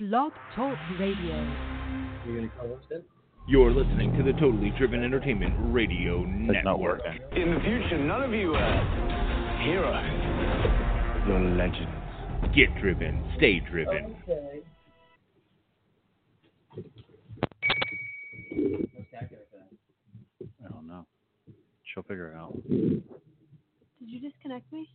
Blog Talk Radio. You're going to call us then? You're listening to the Totally Driven Entertainment Radio Network. In the future, none of you heroes. The legends. Get driven. Stay driven. Okay. What's that going to say? I don't know. She'll figure it out. Did you disconnect me?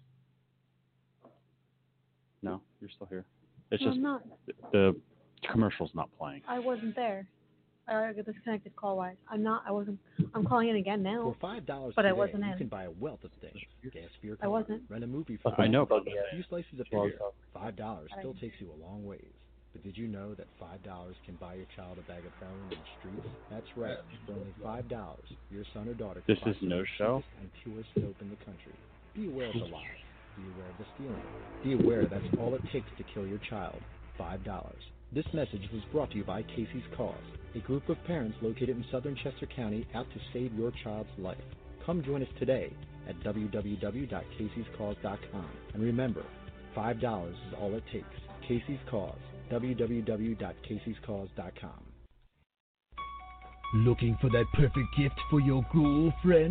No, you're still here. It's No, just I'm not. the commercial's not playing. I wasn't there. I got disconnected call-wise. I'm wasn't. I'm calling in again now. For $5 But today, I wasn't you in. can buy a wealth of things. Gas for your I car. wasn't. Rent a movie for I know. a few slices of beer. $5 still I- takes you a long ways. But did you know that $5 can buy your child a bag of heroin in the streets? That's right. For only $5, your son or daughter can This buy is some no of the show? cheapest and purest dope in the country. Be aware of the lies. Be aware of the stealing. Be aware that's all it takes to kill your child. $5. This message was brought to you by Casey's Cause, a group of parents located in southern Chester County out to save your child's life. Come join us today at www.caseyscause.com. And remember, $5 is all it takes. Casey's Cause, www.caseyscause.com. Looking for that perfect gift for your girlfriend?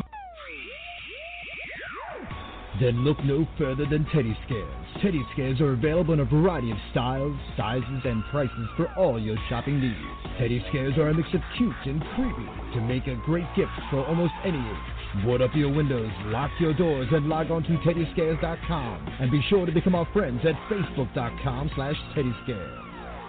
Then look no further than Teddy Scares. Teddy Scares are available in a variety of styles, sizes, and prices for all your shopping needs. Teddy Scares are a mix of cute and creepy to make a great gift for almost any age. Board up your windows, lock your doors, and log on to TeddyScares.com. And be sure to become our friends at Facebook.com/TeddyScares.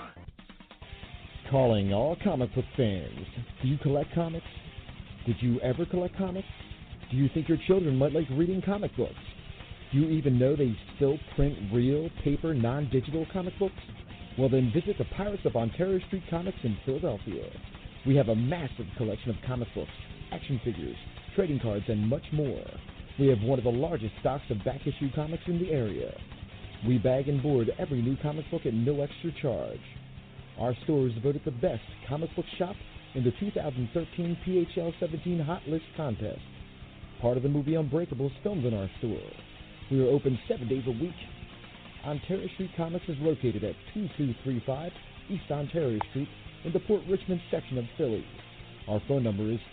Calling all comic book fans. Do you collect comics? Did you ever collect comics? Do you think your children might like reading comic books? Do you even know they still print real, paper, non-digital comic books? Well, then visit the Pirates of Ontario Street Comics in Philadelphia. We have a massive collection of comic books, action figures, trading cards, and much more. We have one of the largest stocks of back-issue comics in the area. We bag and board every new comic book at no extra charge. Our store is voted the best comic book shop in the 2013 PHL 17 Hot List contest. Part of the movie Unbreakable is filmed in our store. We are open 7 days a week. Ontario Street Comics is located at 2235 East Ontario Street in the Port Richmond section of Philly. Our phone number is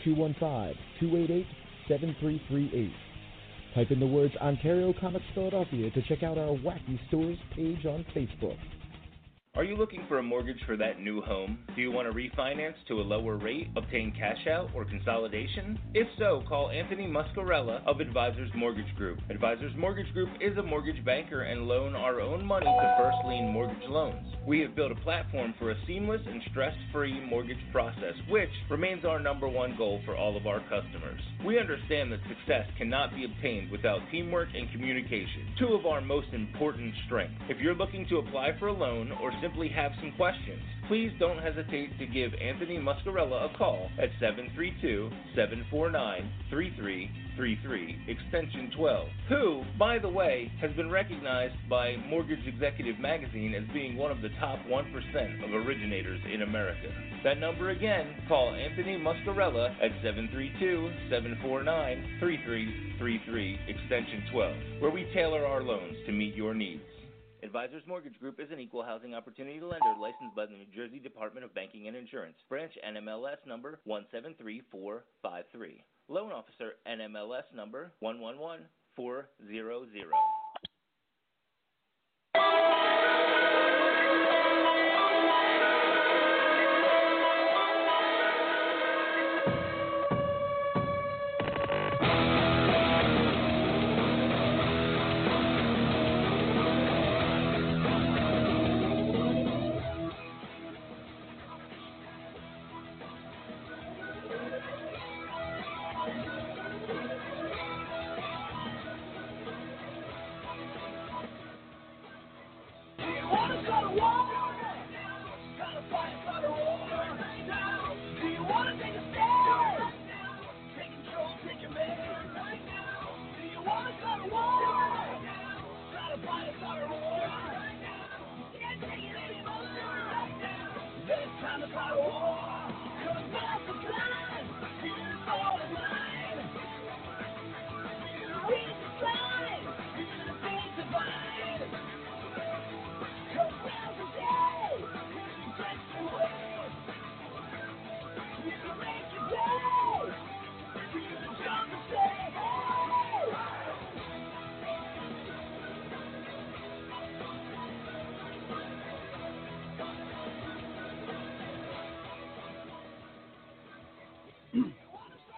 215-288-7338. Type in the words Ontario Comics Philadelphia to check out our Wacky Stores page on Facebook. Are you looking for a mortgage for that new home? Do you want to refinance to a lower rate, obtain cash out, or consolidation? If so, call Anthony Muscarella of Advisors Mortgage Group. Advisors Mortgage Group is a mortgage banker and loan our own money to first lien mortgage loans. We have built a platform for a seamless and stress-free mortgage process, which remains our #1 goal for all of our customers. We understand that success cannot be obtained without teamwork and communication, two of our most important strengths. If you're looking to apply for a loan or simply have some questions, please don't hesitate to give Anthony Muscarella a call at 732-749-3333, extension 12, who, by the way, has been recognized by Mortgage Executive Magazine as being one of the top 1% of originators in America. That number again, call Anthony Muscarella at 732-749-3333, extension 12, where we tailor our loans to meet your needs. Advisors Mortgage Group is an equal housing opportunity lender licensed by the New Jersey Department of Banking and Insurance. Branch NMLS number 173453. Loan officer NMLS number 111400.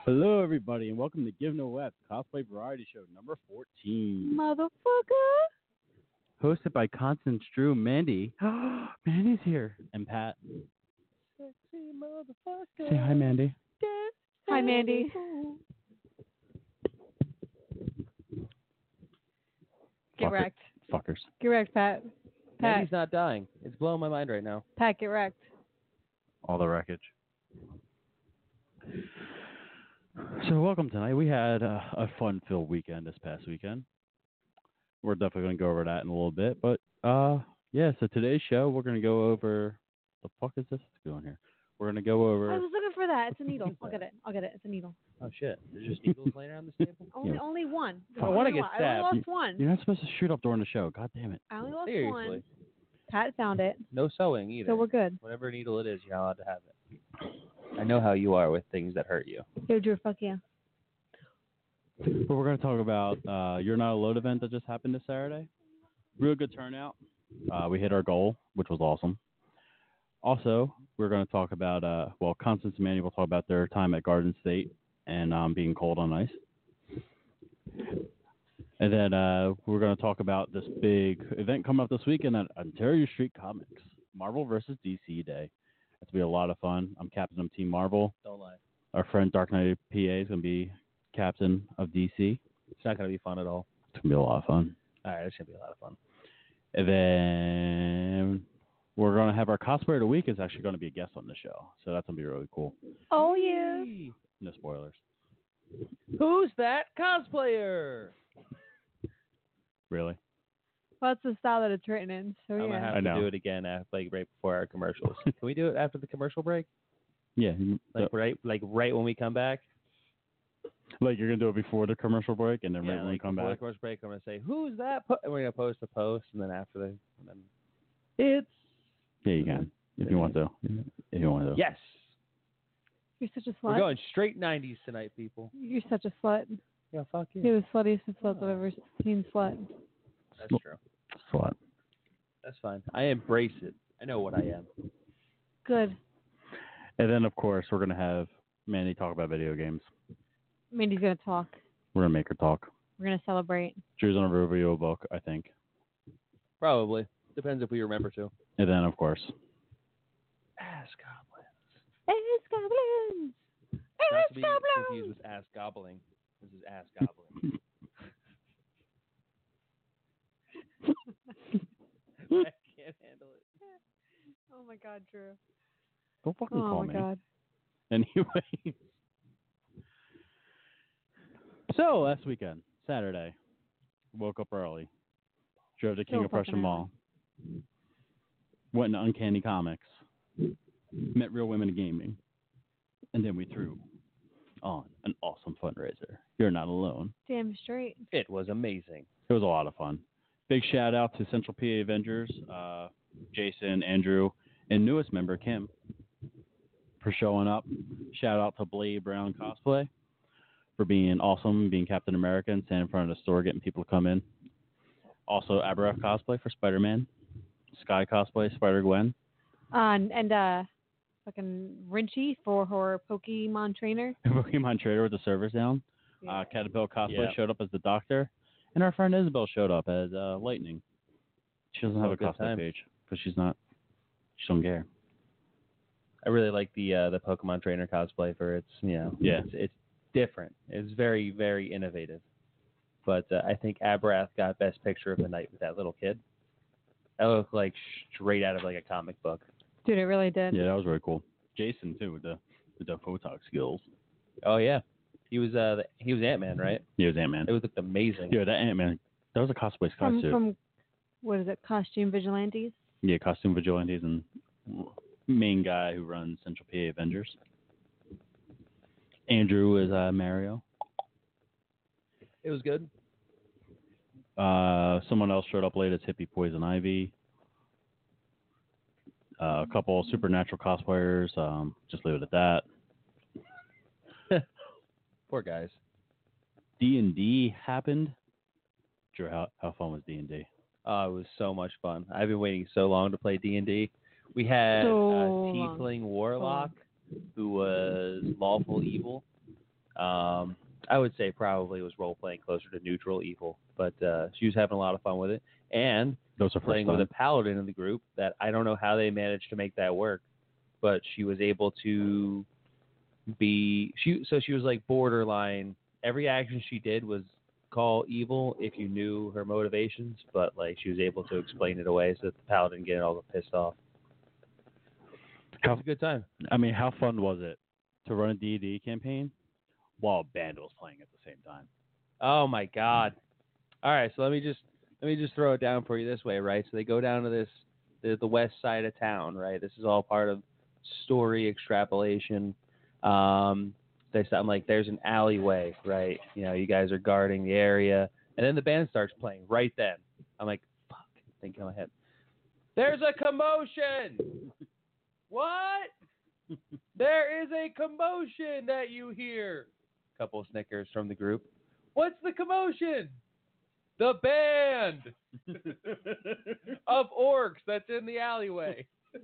Hello, everybody, and welcome to Give No F Cosplay Variety Show number 14. Motherfucker. Hosted by Constance, Drew, Mandy. Mandy's here. And Pat. Sexy motherfucker. Say hi, Mandy. Hi, Mandy. Get Fucker- wrecked. Fuckers. Get wrecked, Pat. Pat. Mandy's not dying. It's blowing my mind right now. Pat, get wrecked. All the wreckage. So welcome tonight. We had a fun-filled weekend this past weekend. We're definitely going to go over that in a little bit. But, yeah, so today's show, we're going to go over... The fuck is this going here? We're going to go over... I was looking for that. It's a needle. I'll get it. It's a needle. Oh shit! There's just needles laying around the table. Only one. I don't wanna Only get one. I stabbed. only lost one. You're not supposed to shoot up during the show. God damn it. I only lost Seriously. one. Pat found it, No sewing either. so we're good. Whatever needle it is, you're not allowed to have it. I know how you are with things that hurt you. Yo, Drew, fuck yeah. But we're going to talk about You're Not Alone event that just happened this Saturday. Real good turnout. We hit our goal, which was awesome. Also, we're going to talk about, Constance and Manny will talk about their time at Garden State and being cold on ice. And then we're going to talk about this big event coming up this weekend at Ontario Street Comics, Marvel versus DC Day. It's going to be a lot of fun. I'm captain of Team Marvel. Don't lie. Our friend Dark Knight PA is going to be captain of DC. It's not gonna be fun at all. It's going to be a lot of fun. All right, it's gonna be a lot of fun. And then we're going to have our cosplayer of the week is actually going to be a guest on the show. So that's going to be really cool. Oh, yeah. No spoilers. Who's that cosplayer? Really? Well, that's the style that it's written in, so I'm gonna yeah. have I to know. do it again right before our commercials. Can we do it after the commercial break? Yeah. Right when we come back. Like you're going to do it before the commercial break and then right when we come before back? the commercial break, I'm gonna say who's that? And we're gonna post a post, and then it's Yeah, you can. If you want to. If you want to. yes. You're such a We're slut. going straight 90s tonight, people. You're such a slut. Yeah, fuck you. You're the sluttiest slut I've ever seen slut. That's true. Slut. That's fine. I embrace it. I know what I am. Good. And then, of course, we're going to have Mandy talk about video games. Mandy's going to talk. We're going to make her talk. We're going to celebrate. Drew's going to review a book, I think. Probably. Depends if we remember to. And then, of course, Ass goblins. It's goblins! Not It's to be goblins! confused with ass gobbling. This is ass gobbling. I can't handle it. Oh my god, Drew. don't fucking Oh call my me. god. Anyway. So, last weekend, Saturday, woke up early. Drove to King So of Prussia fucking Mall. Went to Uncanny Comics. Met Real Women in Gaming. And then we threw on an awesome fundraiser. You're Not Alone. Damn straight. It was amazing. It was a lot of fun. Big shout out to Central PA Avengers, Jason, Andrew, and newest member, Kim, for showing up. Shout out to Blade Brown Cosplay for being awesome, being Captain America and standing in front of the store, getting people to come in. Also, Aberrath Cosplay for Spider-Man. Sky Cosplay, Spider-Gwen. Fucking Rinchy for her Pokemon trainer. Pokemon Trader with the servers down. Yeah. Caterpillar Cosplay Yeah. showed up as the Doctor. And our friend Isabel showed up as Lightning. She doesn't have Oh, a good cosplay times. page because she don't care. I really like the Pokemon trainer cosplay for its, Yeah. it's different. It's very, very innovative. But I think Aberrath got best picture of the night with that little kid. That looked like straight out of like a comic book. Dude, it really did. Yeah, that was really cool. Jason too with the photog skills. Oh yeah, he was Ant-Man, right? Yeah, it was Ant-Man. It looked amazing. Yeah, that Ant-Man. That was a cosplay From, suit. from, what is it, Costume Vigilantes? Yeah, Costume Vigilantes and main guy who runs Central PA Avengers. Andrew is Mario. It was good. Someone else showed up late as Hippie Poison Ivy. A couple Supernatural cosplayers. Just leave it at that. Poor guys. D&D happened. Drew, how fun was D&D? Oh, it was so much fun. I've been waiting so long to play D&D. We had So a long. tiefling warlock who was lawful evil. I would say probably was role playing closer to neutral evil, but she was having a lot of fun with it. And Those are playing with a paladin in the group that I don't know how they managed to make that work, but she was able to she was like borderline. Every action she did was call evil if you knew her motivations, but like she was able to explain it away so that the paladin get all pissed off. It was a good time. I mean, how fun was it to run a D&D campaign while a band was playing at the same time? Oh my God! All right, so let me just throw it down for you this way, right? So they go down to the west side of town, right? This is all part of story extrapolation. I'm like, there's an alleyway, right? You know, you guys are guarding the area, and then the band starts playing right then. I'm like, fuck, thinking in my head, there's a commotion. What? There is a commotion that you hear. Couple of snickers from the group. What's the commotion? The band of orcs that's in the alleyway.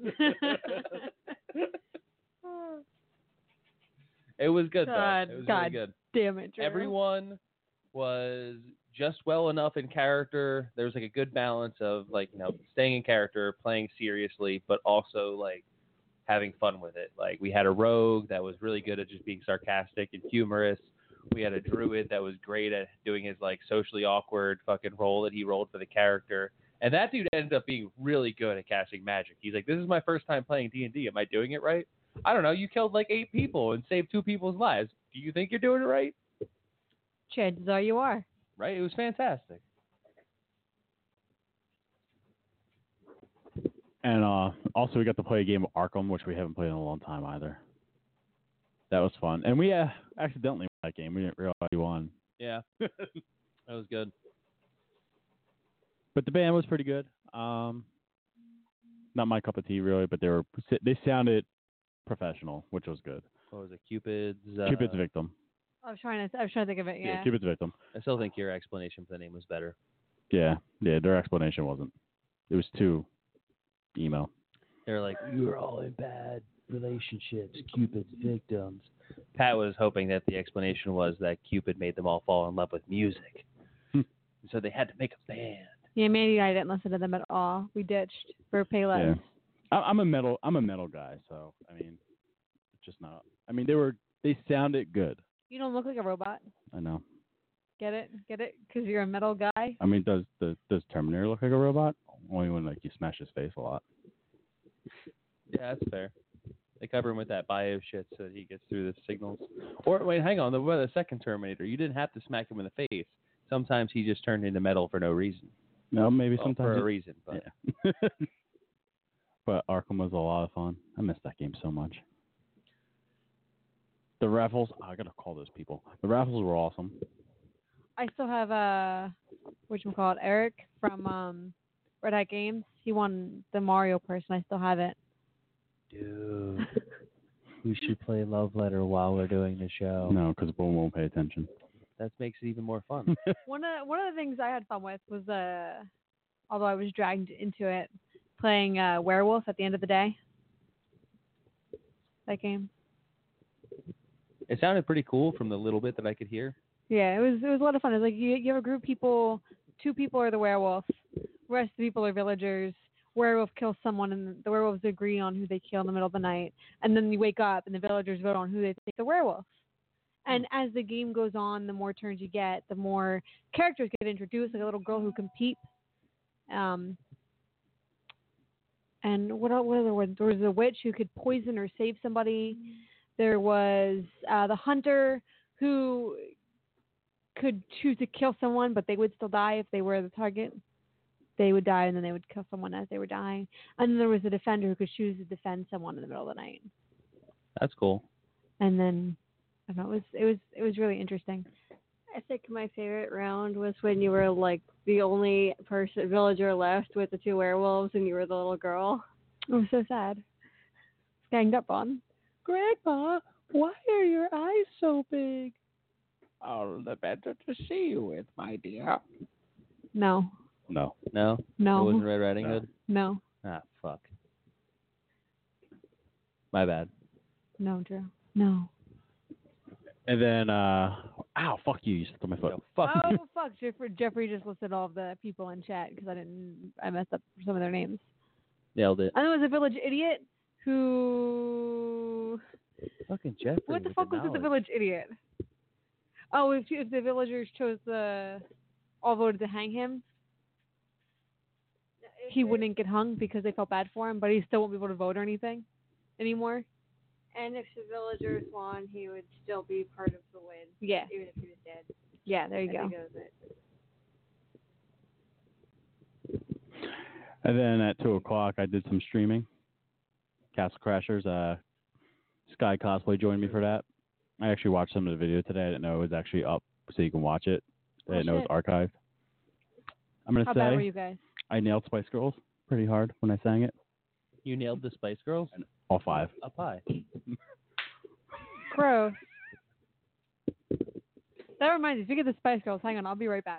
It was good, though. It was really good. Damn it, Drew. Everyone was just well enough in character. There was like a good balance of like, you know, staying in character, playing seriously, but also like having fun with it. Like we had a rogue that was really good at just being sarcastic and humorous. We had a druid that was great at doing his like socially awkward fucking role that he rolled for the character. And that dude ended up being really good at casting magic. He's like, this is my first time playing D&D. Am I doing it right? I don't know. You killed like 8 people and saved 2 people's lives. Do you think you're doing it right? Chances are you are. Right? It was fantastic. And also we got to play a game of Arkham, which we haven't played in a long time either. That was fun. And we accidentally won that game. We didn't realize we won. Yeah. That was good. But the band was pretty good. Not my cup of tea, really, but they sounded professional, which was good. What was it? Cupid's Victim. I was trying to think of it. Yeah. Cupid's Victim. I still think your explanation for the name was better. Yeah. Their explanation wasn't. It was too emo. They were like, you're all in bad relationships, Cupid's victims. Pat was hoping that the explanation was that Cupid made them all fall in love with music. So they had to make a band. Yeah, Mandy and I didn't listen to them at all. We ditched for Payless. Yeah. I'm a metal guy, so I mean, it's just not. I mean, they sounded good. You don't look like a robot. I know. Get it? Because you're a metal guy. I mean, does Terminator look like a robot? Only when like you smash his face a lot. Yeah, that's fair. They cover him with that bio shit so that he gets through the signals. Or wait, hang on. The second Terminator, you didn't have to smack him in the face. Sometimes he just turned into metal for no reason. No, maybe sometimes for a reason. But. Yeah. But Arkham was a lot of fun. I missed that game so much. The raffles, I gotta call those people. The raffles were awesome. I still have Eric from Red Hat Games. He won the Mario person. I still have it. Dude, we should play Love Letter while we're doing the show. No, because Boom won't pay attention. That makes it even more fun. One of the things I had fun with was although I was dragged into it, playing Werewolf at the end of the day. That game. It sounded pretty cool from the little bit that I could hear. Yeah, it was a lot of fun. It's like you have a group of people, 2 people are the werewolf, the rest of the people are villagers. Werewolf kills someone, and the werewolves agree on who they kill in the middle of the night. And then you wake up, and the villagers vote on who they think the werewolf. And as the game goes on, the more turns you get, the more characters get introduced, like a little girl who can peep. And what other ones? There was a witch who could poison or save somebody. There was the hunter who could choose to kill someone, but they would still die if they were the target. They would die, and then they would kill someone as they were dying. And then there was a defender who could choose to defend someone in the middle of the night. That's cool. And then, I don't know, it was really interesting. I think my favorite round was when you were like the only villager left with the 2 werewolves, and you were the little girl. It was so sad. Ganged up on. Grandpa, why are your eyes so big? All the better to see you with, my dear. No. No. No? No. It wasn't Red Riding Hood? No. Ah, fuck. My bad. No, Drew. No. And then, ow, fuck you! You stepped on my foot. Yo, fuck you. Oh fuck! Jeffrey just listed all of the people in chat because I messed up some of their names. Nailed it. And there was a village idiot who. Fucking Jeffrey. What the with fuck was knowledge. with the village idiot? Oh, if the villagers chose all voted to hang him, he wouldn't get hung because they felt bad for him, but he still won't be able to vote or anything anymore. And if the villagers won, he would still be part of the win. Yeah. Even if he was dead. Yeah, there you I go. think that was it. And then at 2:00, I did some streaming. Castle Crashers. Sky Cosplay joined me for that. I actually watched some of the video today. I didn't know it was actually up, so you can watch it. I didn't know it was archived. I'm gonna How bad were say you guys? I nailed Spice Girls pretty hard when I sang it. You nailed the Spice Girls? All 5. Up high. Gross. That reminds me, speaking of the Spice Girls, hang on, I'll be right back.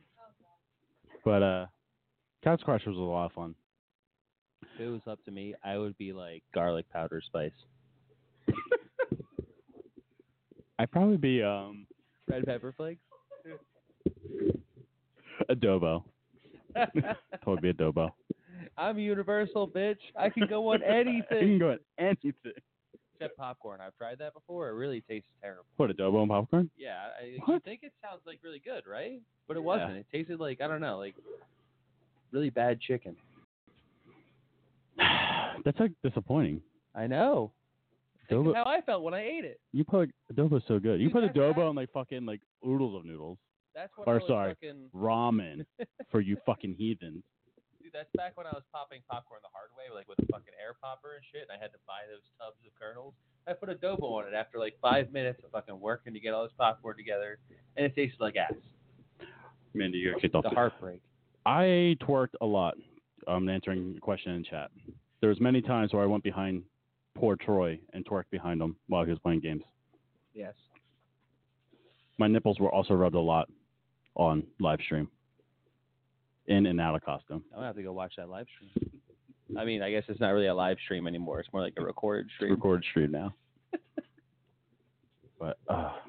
But Castle Crashers was a lot of fun. If it was up to me, I would be like garlic powder spice. I'd probably be Red pepper flakes? adobo. Totally be adobo. I'm universal, bitch. I can go on You anything. can go at anything. Except popcorn. I've tried that before. It really tastes terrible. What, adobo and popcorn? Yeah, you What? think it sounds like really good, right? But it wasn't. It tasted like, I don't know, like really bad chicken. That's like disappointing. I know. Think Adobo, of how I felt when I ate it. you put adobo's so good. You Dude, put that's adobo right. on like fucking like oodles of noodles. That's when Or I was sorry. fucking... Ramen for you fucking heathens. Dude, that's back when I was popping popcorn the hard way, like with a fucking air popper and shit, and I had to buy those tubs of kernels. I put adobo on it after like 5 minutes of fucking working to get all this popcorn together, and it tasted like ass. Man, you got kicked off. The heartbreak. I twerked a lot. Answering a question in chat. There was many times where I went behind poor Troy and twerked behind him while he was playing games. Yes. My nipples were also rubbed a lot on live stream. In and out of costume. I'm gonna have to go watch that live stream. I mean, I guess it's not really a live stream anymore. It's more like a recorded stream. Recorded stream now. But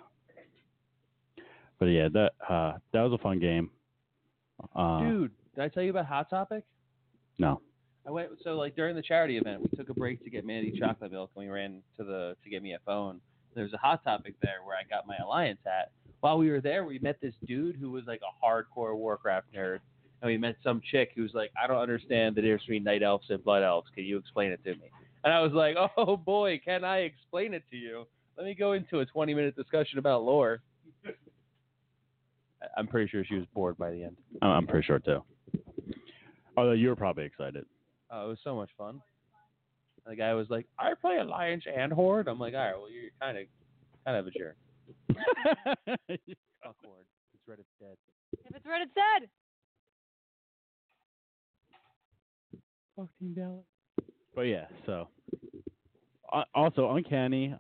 yeah, that was a fun game. Dude, did I tell you about Hot Topic? No. I went like during the charity event, we took a break to get Mandy chocolate milk, and we ran to get me a phone. There's a Hot Topic there where I got my Alliance hat. While we were there, we met this dude who was like a hardcore Warcraft nerd, and we met some chick who's like, I don't understand the difference between night elves and blood elves. Can you explain it to me? And I was like, oh boy, can I explain it to you? Let me go into a 20-minute discussion about lore. I'm pretty sure she was bored by the end. I'm pretty sure too. Although you were probably excited. Oh, it was so much fun. And the guy was like, I play Alliance and Horde. I'm like, all right, well, you're kind of a jerk. Fuck Horde. It's Reddit's dead. If it's Reddit said. Fuck Team Dallas. But yeah, so also Uncanny.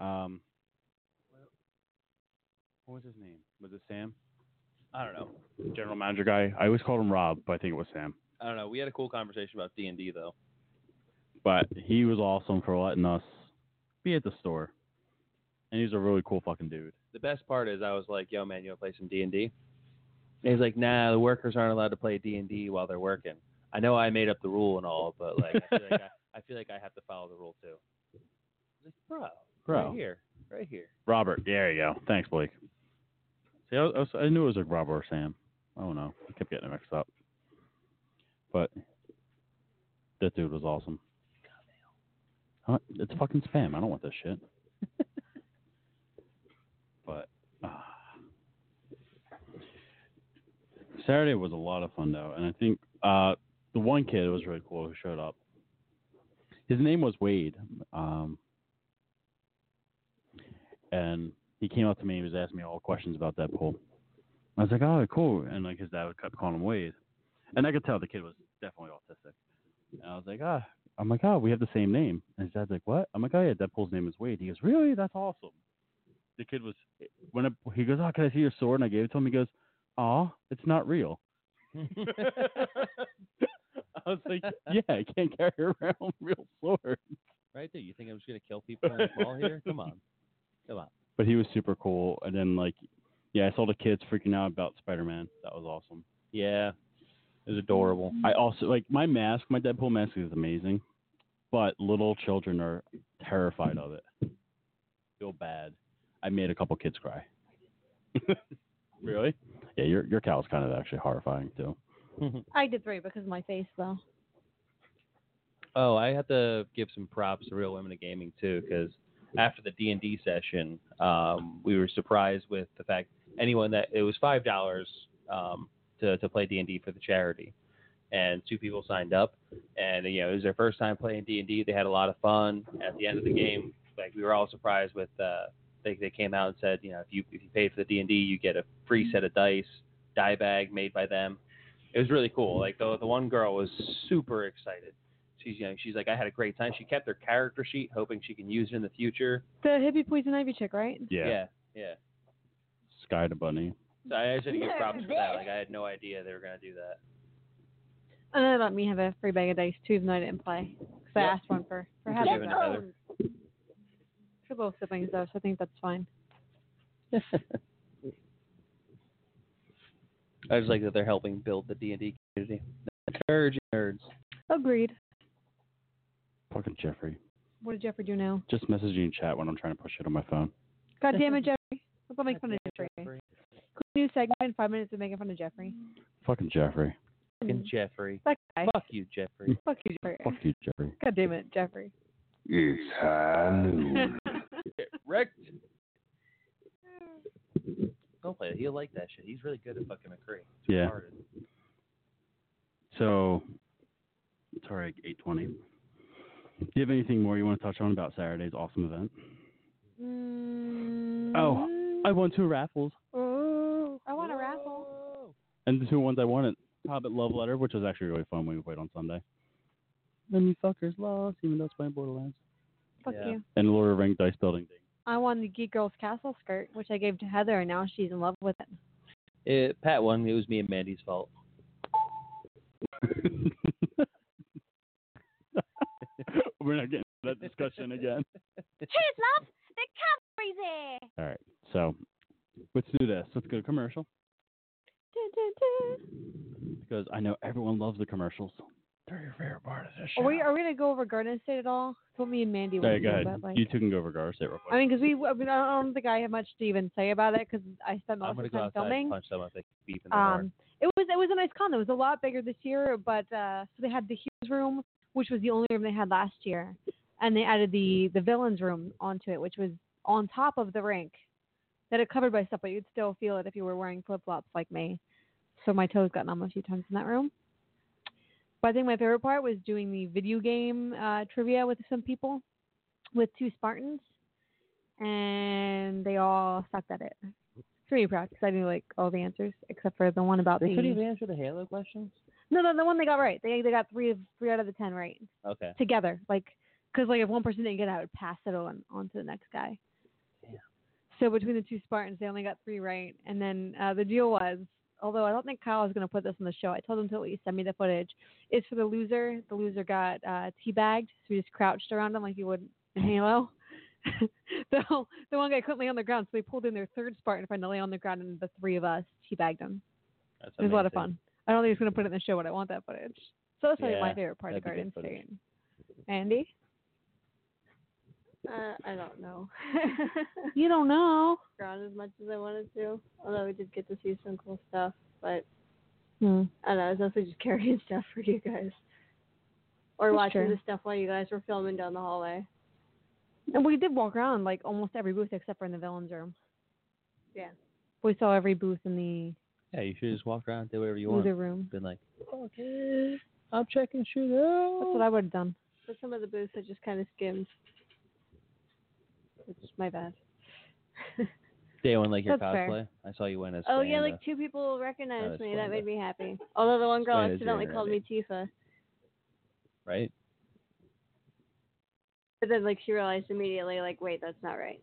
What was his name? Was it Sam? I don't know. General manager guy. I always called him Rob, but I think it was Sam. I don't know. We had a cool conversation about D&D though. But he was awesome for letting us be at the store, and he's a really cool fucking dude. The best part is I was like, yo man, you want to play some D&D? And he's like, nah, the workers aren't allowed to play D&D while they're working. I know I made up the rule and all, but like I feel like I have to follow the rule too. I was like, bro, right here. Robert, there you go. Thanks, Blake. See, I knew it was like Robert or Sam. I don't know. I kept getting it mixed up. But that dude was awesome. It's fucking spam. I don't want this shit. But Saturday was a lot of fun though, and I think the one kid was really cool who showed up. His name was Wade, and he came up to me and was asking me all questions about Deadpool. I was like, oh, cool, and like his dad kept calling him Wade, and I could tell the kid was definitely autistic. And I was like, I'm like, we have the same name. And his dad's like, what? I'm like, oh yeah, Deadpool's name is Wade. He goes, really? That's awesome. The kid was, he goes, oh, can I see your sword? And I gave it to him. He goes, aw, it's not real. I was like, yeah, I can't carry around real swords. Right there. You think I'm just gonna kill people in the mall here? Come on. But he was super cool. And then I saw the kids freaking out about Spider-Man. That was awesome. Yeah, it was adorable. I also my mask. My Deadpool mask is amazing, but little children are terrified of it. Feel bad. I made a couple kids cry. Really? Yeah, your cow's kind of actually horrifying too. I did 3 because of my face, though. Oh, I have to give some props to Real Women of Gaming too, because after the D&D session, we were surprised with the fact anyone that it was $5 to play D&D for the charity, and 2 people signed up, and it was their first time playing D&D. They had a lot of fun. At the end of the game, we were all surprised with they came out and said, if you paid for the D&D, you get a free set of dice, die bag made by them. It was really cool. The one girl was super excited. She's like, I had a great time. She kept her character sheet, hoping she can use it in the future. The hippie poison ivy chick, right? Yeah. Sky the Bunny. So I just had to give props for that. I had no idea they were gonna do that. And then they let me have a free bag of dice too, even though I didn't play. Because I asked one for having for both siblings though, so I think that's fine. I just like that they're helping build the D&D community. Encouraging nerds. Agreed. Fucking Jeffrey. What did Jeffrey do now? Just messaging in chat when I'm trying to push it on my phone. God damn it, Jeffrey. Let's make fun of Jeffrey. New segment in 5 minutes of making fun of Jeffrey. Fucking Jeffrey. Fucking Jeffrey. That guy. Fuck you, Jeffrey. Fuck you, Jeffrey. Fuck you, Jeffrey. God damn it, Jeffrey. It's high noon. Get wrecked. Don't play it. He'll like that shit. He's really good at fucking McCree. It's Yeah. retarded. So, it's already 8:20. Do you have anything more you want to touch on about Saturday's awesome event? Oh, I won 2 raffles. Oh, I want a raffle. And the 2 ones I won at Hobbit Love Letter, which was actually really fun when we played on Sunday. And you fuckers lost, even though it's playing Borderlands. Fuck you. And Lord of the Rings dice building thing. I won the Geek Girls Castle skirt, which I gave to Heather, and now she's in love with it. Pat won. It was me and Mandy's fault. We're not getting into that discussion again. Cheers, love! The cavalry's here! All right, so let's do this. Let's go to commercial. Because I know everyone loves the commercials. They're your favorite part of this show. Are we going to go over Garden State at all? That's what me and Mandy want to go do. ahead. But, You 2 can go over Garden State real quick. I mean, because I don't think I have much to even say about it because I spent most I'm of gonna the go time outside filming. and punch someone if they beep in the door. It was a nice con. It was a lot bigger this year, but so they had the Hughes room, which was the only room they had last year, and they added the villains room onto it, which was on top of the rink. That it covered by stuff, but you'd still feel it if you were wearing flip flops like me. So my toes got numb a few times in that room. But I think my favorite part was doing the video game trivia with some people, with 2 Spartans, and they all sucked at it. It's pretty proud because I knew all the answers except for the one about They couldn't even answer the Halo questions? No, the one they got right. They got 3 out of the 10 right. Okay. Together, because if one person didn't get it, I would pass it on to the next guy. Yeah. So between the 2 Spartans, they only got 3 right, and then the deal was, although I don't think Kyle is going to put this on the show, I told him to at least send me the footage. It's for the loser. The loser got teabagged, so he just crouched around him like you would in Halo. The one guy couldn't lay on the ground, so they pulled in their 3rd Spartan friend to lay on the ground, and the 3 of us teabagged him. That's It was a lot of amazing. fun. I don't think he's going to put it in the show, but I want that footage. So that's probably Yeah, my favorite part of that'd be Garden good footage. State. Andy? I don't know. You don't know. Ground as much as I wanted to, although we did get to see some cool stuff. But I Hmm. don't know. It's also just carrying stuff for you guys, or That's watching true. the stuff while you guys were filming down the hallway. And we did walk around almost every booth except for in the villains room. Yeah. We saw every booth in the Yeah, you should just walk around and do whatever you want. loser room. Been like, okay, I'm checking shit out. That's what I would have done. But some of the booths I just kind of skimmed. It's my bad. Day one, your That's fair. cosplay. I saw you win as. Oh yeah, Spanda. 2 people recognized was me. That Spanda. made me happy. Although the one girl Spanda's accidentally doing called me Tifa, Right. but then she realized immediately, wait, that's not right.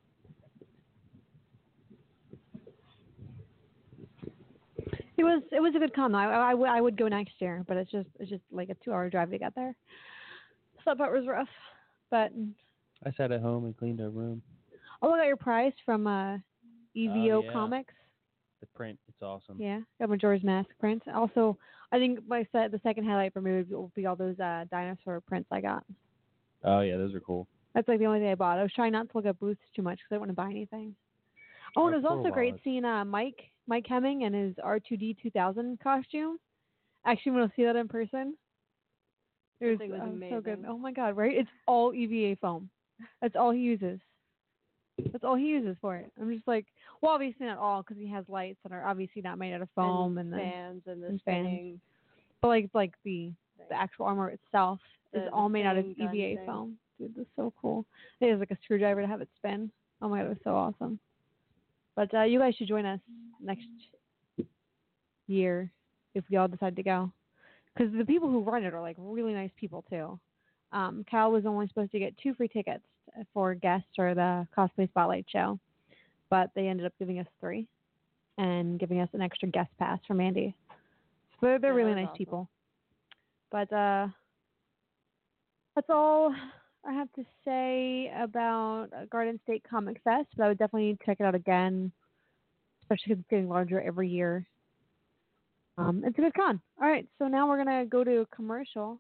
It was a good con though. I would go next year, but it's just a 2-hour drive to get there. So that part was rough. But I sat at home and cleaned our room. Oh, I got your prize from EVO yeah. Comics. The print, it's awesome. Yeah, got Majora's Mask print. Also, I think the second highlight for me will be all those dinosaur prints I got. Oh yeah, those are cool. That's like the only thing I bought. I was trying not to look at booths too much because I didn't want to buy anything. Oh, and it was also great seeing Mike Hemming and his R2D 2000 costume. Actually, want to see that in person. It was so good. Oh my god, right? It's all EVA foam. That's all he uses. That's all he uses for it. I'm just like, well, obviously not all because he has lights that are obviously not made out of foam and fans and the fans. But like the actual armor itself is all made out of EVA foam. Dude, that's so cool. It is like a screwdriver to have it spin. Oh my god, it was so awesome. But you guys should join us next year if we all decide to go. Because the people who run it are like really nice people too. Cal was only supposed to get 2 free tickets for guests or the Cosplay Spotlight show, but they ended up giving us 3 and giving us an extra guest pass from Andy. So they're really nice people. But that's all I have to say about Garden State Comic Fest, but I would definitely check it out again, especially because it's getting larger every year. It's a good con. All right, so now we're going to go to a commercial.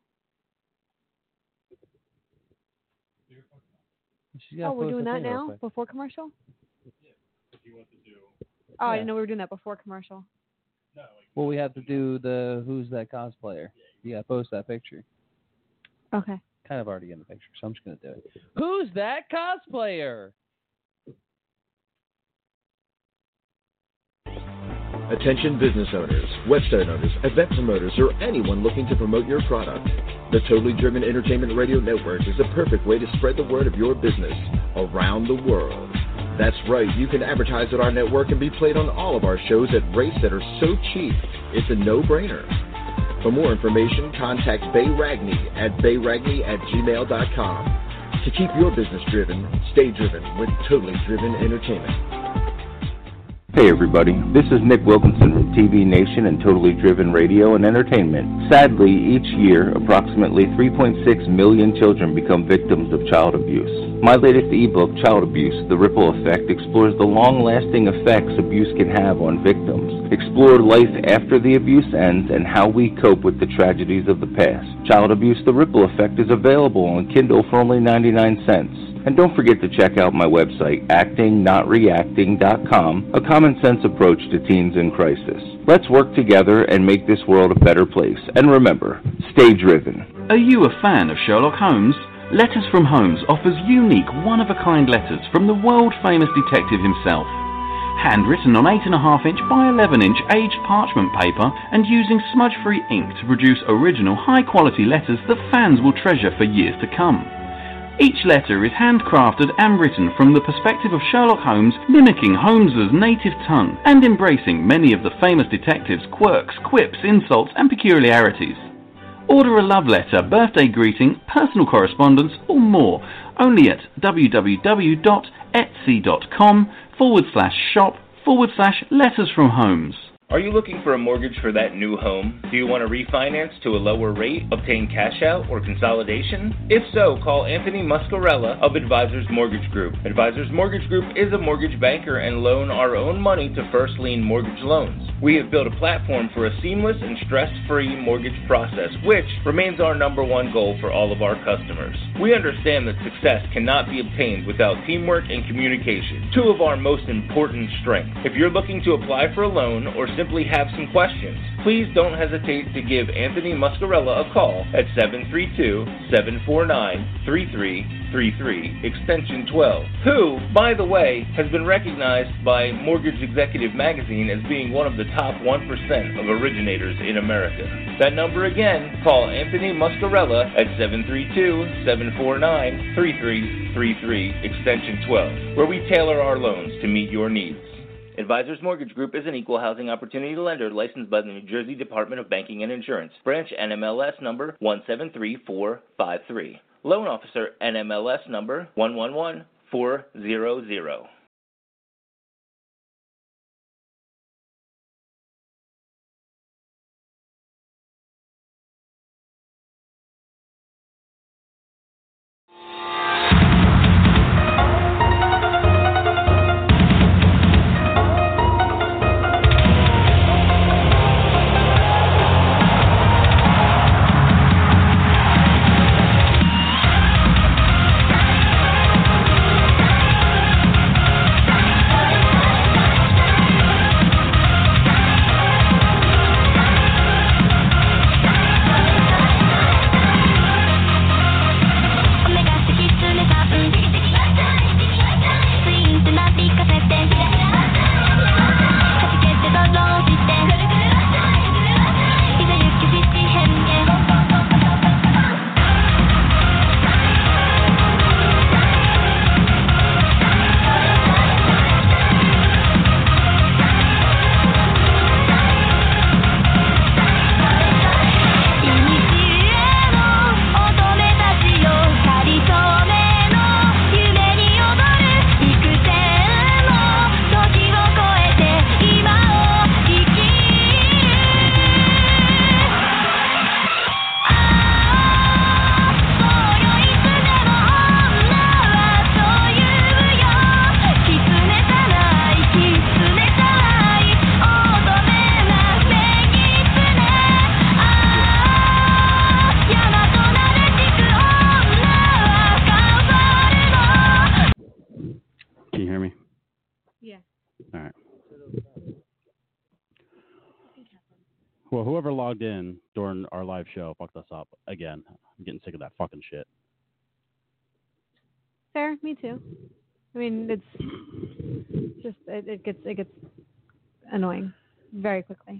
Oh, we're doing that now? Before commercial? Oh, I didn't know we were doing that before commercial. Well, we have to do the Who's That Cosplayer. You got to post that picture. Okay. Kind of already in the picture, so I'm just going to do it. Who's That Cosplayer? Attention business owners, website owners, event promoters, or anyone looking to promote your product. The Totally Driven Entertainment Radio Network is the perfect way to spread the word of your business around the world. That's right, you can advertise at our network and be played on all of our shows at rates that are so cheap, it's a no-brainer. For more information, contact Bay Ragney at bayragny@gmail.com. To keep your business driven, stay driven with Totally Driven Entertainment. Hey everybody, this is Nick Wilkinson from TV Nation and Totally Driven Radio and Entertainment. Sadly, each year, approximately 3.6 million children become victims of child abuse. My latest ebook, Child Abuse, The Ripple Effect, explores the long-lasting effects abuse can have on victims. Explore life after the abuse ends and how we cope with the tragedies of the past. Child Abuse, The Ripple Effect is available on Kindle for only 99 cents. And don't forget to check out my website, actingnotreacting.com, a common-sense approach to teens in crisis. Let's work together and make this world a better place. And remember, stay driven. Are you a fan of Sherlock Holmes? Letters from Holmes offers unique, one-of-a-kind letters from the world-famous detective himself. Handwritten on 8.5-inch by 11-inch aged parchment paper and using smudge-free ink to produce original, high-quality letters that fans will treasure for years to come. Each letter is handcrafted and written from the perspective of Sherlock Holmes, mimicking Holmes's native tongue and embracing many of the famous detective's quirks, quips, insults, and peculiarities. Order a love letter, birthday greeting, personal correspondence, or more only at www.etsy.com/shop/letters from Holmes. Are you looking for a mortgage for that new home? Do you want to refinance to a lower rate, obtain cash out, or consolidation? If so, call Anthony Muscarella of Advisors Mortgage Group. Advisors Mortgage Group is a mortgage banker and loan our own money to first lien mortgage loans. We have built a platform for a seamless and stress-free mortgage process, which remains our #1 goal for all of our customers. We understand that success cannot be obtained without teamwork and communication, 2 of our most important strengths. If you're looking to apply for a loan or simply have some questions, please don't hesitate to give Anthony Muscarella a call at 732-749-3333, extension 12, who, by the way, has been recognized by Mortgage Executive Magazine as being one of the top 1% of originators in America. That number again, call Anthony Muscarella at 732-749-3333, extension 12, where we tailor our loans to meet your needs. Advisors Mortgage Group is an equal housing opportunity lender licensed by the New Jersey Department of Banking and Insurance. Branch NMLS number 173453. Loan officer NMLS number 111400. Well, whoever logged in during our live show fucked us up again. I'm getting sick of that fucking shit. Fair, me too. I mean, it's just it gets annoying very quickly.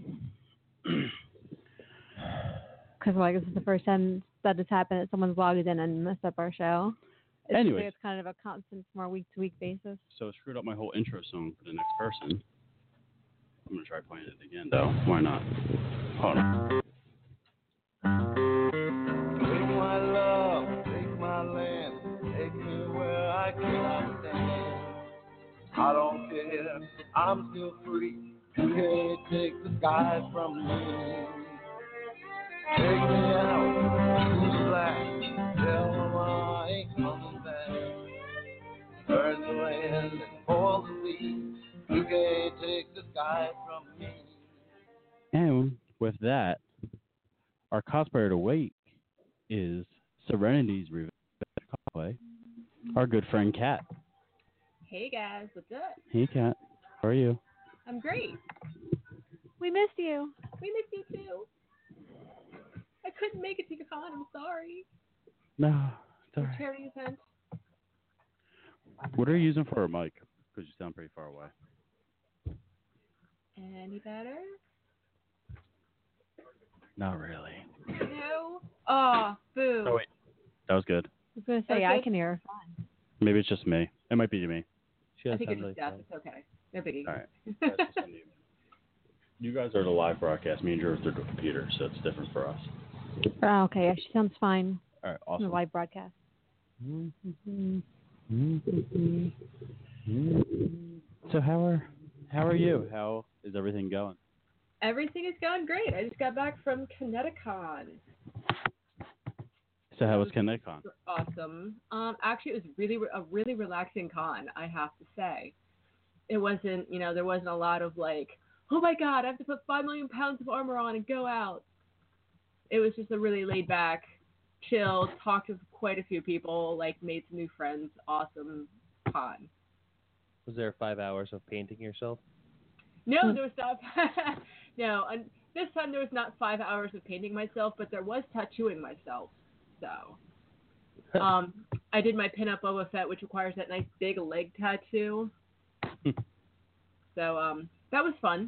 Because like this is the first time that it's happened that someone's logged in and messed up our show. Anyways. It's kind of a constant, more week-to-week basis. So it screwed up my whole intro song for the next person. I'm going to try playing it again, though. Why not? Hold on. Take my love, take my land, take me where I cannot stand. I don't care, I'm still free. You can't take the sky from me. Take me out to the black, tell them I ain't coming back. Burn the land and pour the leaves. You can't take the sky from me. And with that, our cosplayer of the week is Serenity's Revenge cosplay. Our good friend Kat. Hey guys, what's up? Hey Kat, how are you? I'm great. We missed you. We missed you too. I couldn't make it to your con. I'm sorry. No, it's all It's a right. charity event. What are you using for a mic? Because you sound pretty far away. Any better? Not really. No. Oh, boo. Oh wait, that was good. I was gonna say I can hear her fine. Maybe it's just me. It might be me. I think it's just death. It's okay. No biggie. All right. You guys are the live broadcast. Me and Drew are through the computer, so it's different for us. Oh, okay, yeah, she sounds fine. All right, On awesome. the live broadcast. So how are you? How is everything going? Everything is going great. I just got back from Kineticon. So how was ConnectCon? Awesome. Actually, it was a really relaxing con, I have to say. It wasn't, there wasn't a lot of like, oh my god, I have to put 5 million pounds of armor on and go out. It was just a really laid back, chill, talked to quite a few people, like made some new friends, awesome con. Was there 5 hours of painting yourself? No, there was not. No, this time there was not 5 hours of painting myself, but there was tattooing myself. So, I did my pin-up Boba Fett, which requires that nice big leg tattoo. So, that was fun.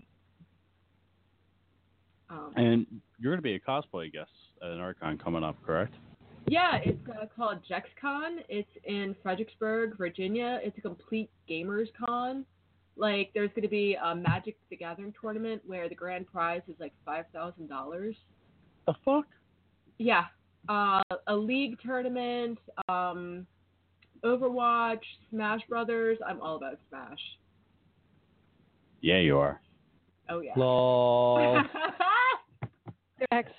And you're going to be a cosplay guest at an ArtCon coming up, correct? Yeah, it's called JexCon. It's in Fredericksburg, Virginia. It's a complete gamers con. Like, there's going to be a Magic the Gathering tournament where the grand prize is like $5,000. The fuck? Yeah. A league tournament, Overwatch, Smash Brothers. I'm all about Smash. Yeah, you are. Oh, yeah. Lol. X.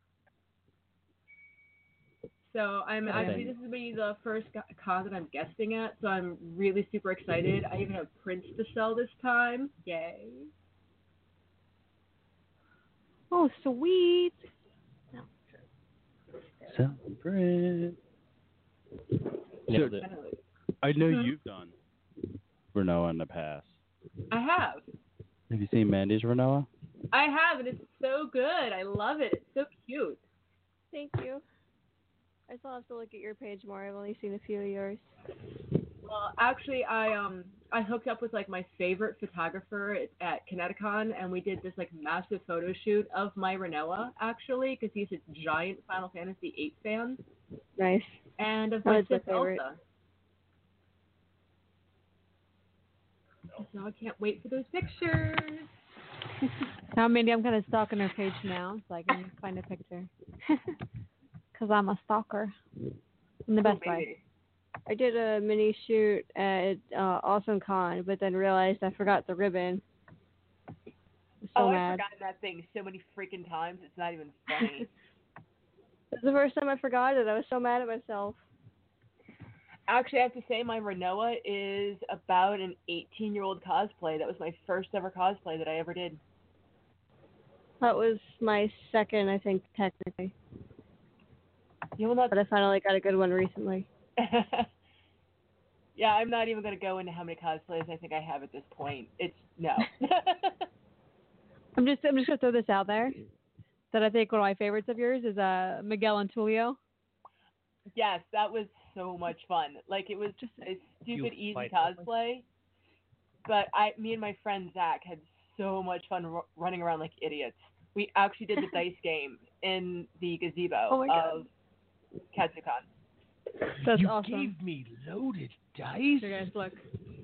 So I'm actually, this will be the first con that I'm guesting at, so I'm really super excited. I even have prints to sell this time. Yay. Oh, sweet. Celebrate. Nailed it. I know you've done Renoa in the past. I have. Have you seen Mandy's Renoa? I have, and it's so good. I love it. It's so cute. Thank you. I still have to look at your page more. I've only seen a few of yours. Well, actually, I hooked up with like my favorite photographer at Kineticon, and we did this like massive photo shoot of my Renoa actually, because he's a giant Final Fantasy VIII fan. Nice. And of That my was my sis favorite. Elsa. So I can't wait for those pictures. Now, Mandy, I'm kind of stalking her page now, so I can find a picture. Because I'm a stalker. In the best way. I did a mini shoot at Awesome Con, but then realized I forgot the ribbon. So I've mad. forgotten that thing so many freaking times. It's not even funny. It's the first time I forgot it. I was so mad at myself. Actually, I have to say my Renoa is about an 18-year-old cosplay. That was my first ever cosplay that I ever did. That was my second, I think, technically. But I finally got a good one recently. Yeah, I'm not even going to go into how many cosplays I think I have at this point. It's no. I'm just going to throw this out there. that I think one of my favorites of yours is Miguel and Tulio. Yes, that was so much fun. Like, it was just a stupid, easy fight cosplay. But me and my friend Zach had so much fun running around like idiots. We actually did the dice game in the gazebo of Katsucon. That's you awesome. gave me loaded dice? Here, guys, look.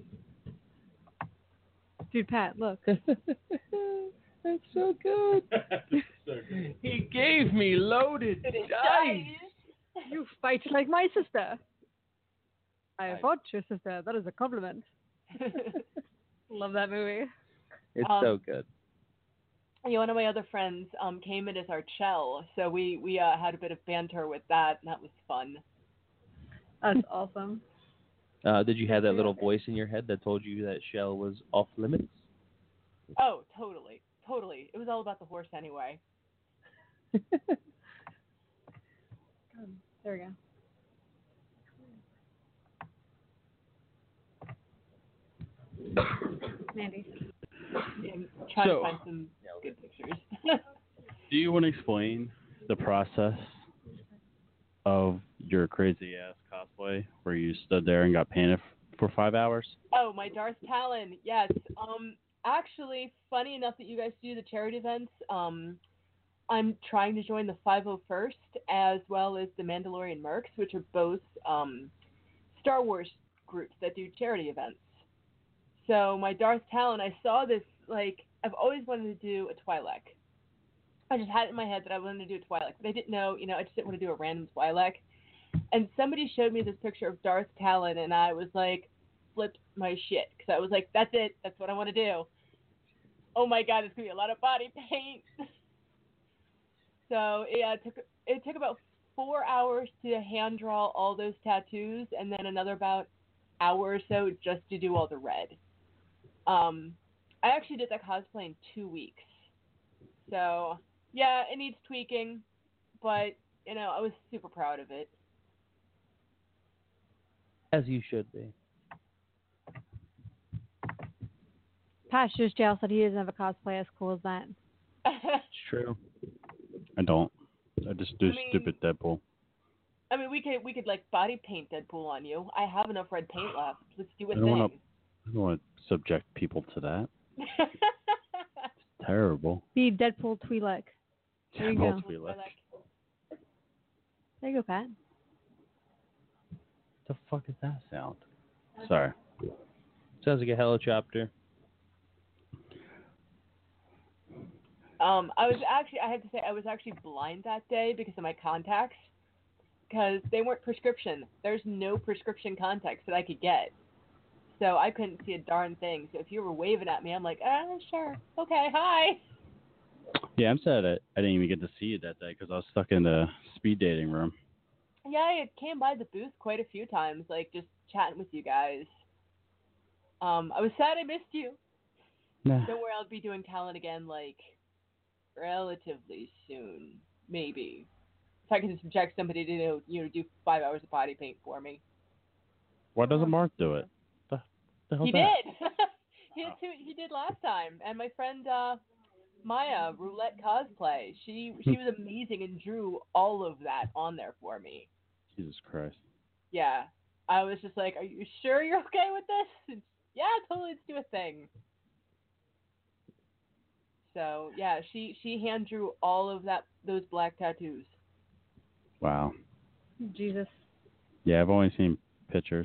Dude, Pat, look. That's so good. He gave me loaded dice. You fight like my sister. I fought your sister. That is a compliment. Love that movie. It's so good. One of my other friends came in as our Chell, so we had a bit of banter with that, and that was fun. That's awesome. Did you have that little voice in your head that told you that Shell was off limits? Oh, totally. Totally. It was all about the horse anyway. There we go. Mandy. I'm trying to find some good pictures. Do you want to explain the process of your crazy ass cosplay where you stood there and got painted for 5 hours? Oh, my Darth Talon. Yes. Actually, funny enough that you guys do the charity events. I'm trying to join the 501st as well as the Mandalorian Mercs, which are both Star Wars groups that do charity events. So my Darth Talon, I saw this, like, I've always wanted to do a Twi'lek. I just had it in my head that I wanted to do a Twi'lek, but I didn't know, I just didn't want to do a random Twi'lek. And somebody showed me this picture of Darth Talon, and I was like, flipped my shit, because I was like, that's it, that's what I want to do. Oh my god, it's going to be a lot of body paint. So it took about 4 hours to hand draw all those tattoos, and then another about hour or so just to do all the red. I actually did that cosplay in 2 weeks. So, yeah, it needs tweaking, but, I was super proud of it. As you should be. Pat's just jealous that he doesn't have a cosplay as cool as that. It's true. I don't. I just do stupid Deadpool. I mean, we could like body paint Deadpool on you. I have enough red paint left. Let's do a I don't thing. want to subject people to that. It's terrible. Be Deadpool Twi'lek. There you go. Twi'lek. There you go, Pat. The fuck is that sound? Sorry. Sounds like a helicopter. I have to say, I was actually blind that day because of my contacts, because they weren't prescription. There's no prescription contacts that I could get. So I couldn't see a darn thing. So if you were waving at me, I'm like, sure. Okay, hi. Yeah, I'm sad I didn't even get to see you that day because I was stuck in the speed dating room. Yeah, I came by the booth quite a few times, like just chatting with you guys. I was sad I missed you. Nah. Don't worry, I'll be doing talent again, like, relatively soon, maybe. If I can subject somebody to do 5 hours of body paint for me. Why doesn't Mark do it? The hell He that? did. He did last time. And my friend Maya, Roulette Cosplay, she was amazing and drew all of that on there for me. Jesus Christ. Yeah. I was just like, are you sure you're okay with this? And, yeah, totally, let's do a thing. So, yeah, she hand drew all of those black tattoos. Wow. Jesus. Yeah, I've only seen pictures.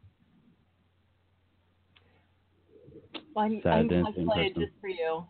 Well, I'm cosplay just for you.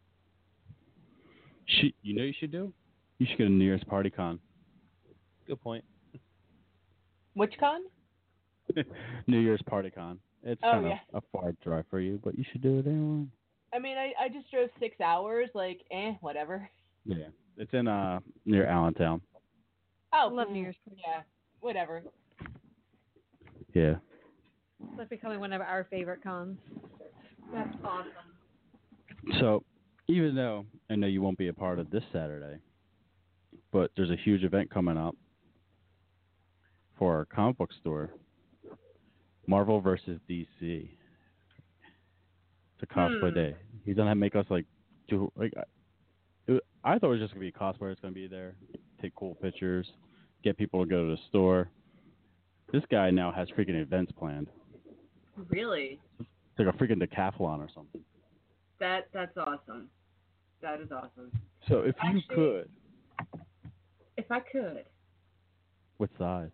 You know what you should do? You should go to New Year's Party Con. Good point. Which con? New Year's Party Con. It's kind of a far drive for you, but you should do it anyway. I mean, I just drove 6 hours, like, whatever. Yeah. It's in near Allentown. Oh, love New Year's Party. Yeah, whatever. Yeah. That's becoming one of our favorite cons. That's awesome. So, even though I know you won't be a part of this Saturday, but there's a huge event coming up for our comic book store, Marvel versus DC. It's a cosplay day. He's gonna make us do I thought it was just gonna be cosplayers gonna be there, take cool pictures, get people to go to the store. This guy now has freaking events planned. Really? It's like a freaking decathlon or something. That's awesome. That is awesome. So if you could, if I could, what side?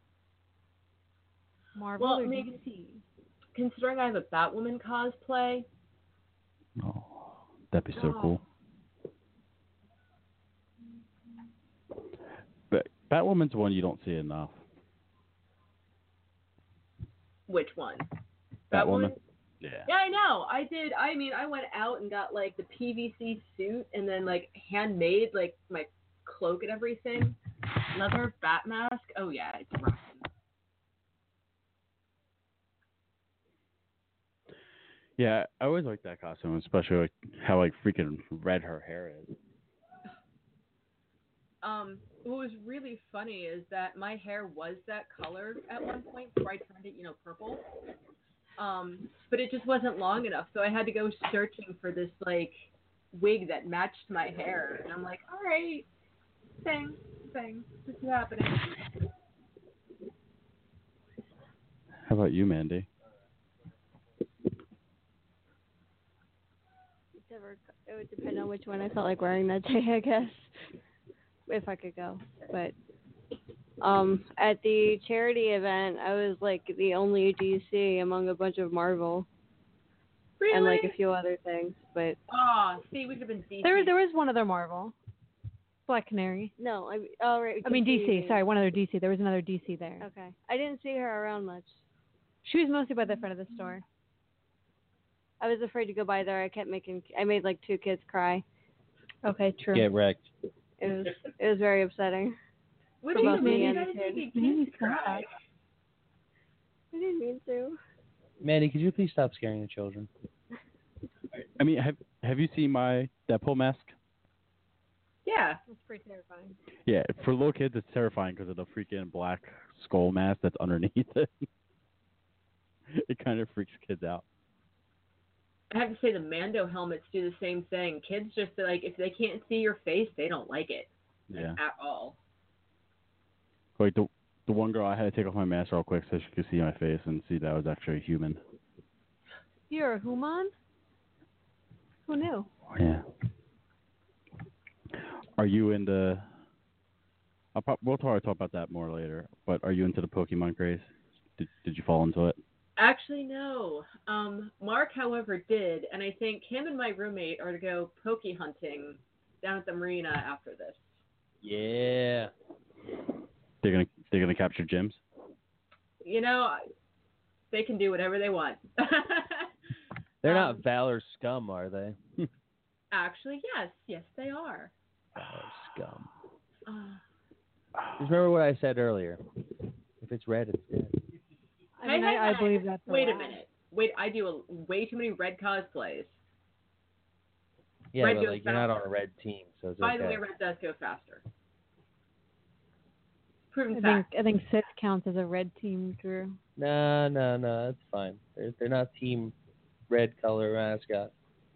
Marvel well, or maybe DC? considering I have a Batwoman cosplay. Oh, that'd be so cool. But Batwoman's one you don't see enough. Which one? Batwoman. Yeah. Yeah, I know. I did. I mean, I went out and got like the PVC suit and then like handmade like my cloak and everything. Leather bat mask. Oh yeah, it's rocking. Yeah, I always like that costume, especially like how like freaking red her hair is. What was really funny is that my hair was that color at one point before I turned it, purple. But it just wasn't long enough, so I had to go searching for this like wig that matched my hair, and I'm like, all right, thing, this is happening. How about you, Mandy? It would depend on which one I felt like wearing that day, I guess, if I could go. But at the charity event, I was like the only DC among a bunch of Marvel. Really? And like a few other things, but see, we could have been DC. There was one other Marvel, Black Canary. no, right. I mean DC. Sorry, one other DC. There was another DC there. Okay, I didn't see her around much. She was mostly by the front of the store. I was afraid to go by there. I made like 2 kids cry. Okay, true. Get wrecked. It was very upsetting. What For do you both me mean? and You the gotta kids. make your kids cry. I didn't mean to. Mandy, could you please stop scaring the children? I mean, have you seen my Deadpool mask? Yeah. It's pretty terrifying. Yeah, for little kids, it's terrifying because of the freaking black skull mask that's underneath it. It kind of freaks kids out. I have to say the Mando helmets do the same thing. Kids just like if they can't see your face, they don't like it. Yeah. At all. Like the one girl, I had to take off my mask real quick so she could see my face and see that I was actually a human. You're a human? Who knew? Yeah. Are you into? We'll probably talk about that more later. But are you into the Pokemon craze? Did you fall into it? Actually, no. Mark, however, did, and I think him and my roommate are to go poke hunting down at the marina after this. Yeah. They're gonna capture gyms. They can do whatever they want. They're not Valor scum, are they? Actually, yes, they are. Valor scum. Just remember what I said earlier. If it's red, it's dead. I believe that. Wait a minute. I do way too many red cosplays. Yeah, Red but goes you're not on faster. a red team, so it's By okay. the way, red does go faster. Proven fact. I think Sith counts as a red team crew. No, that's fine. They're not team red color mascot.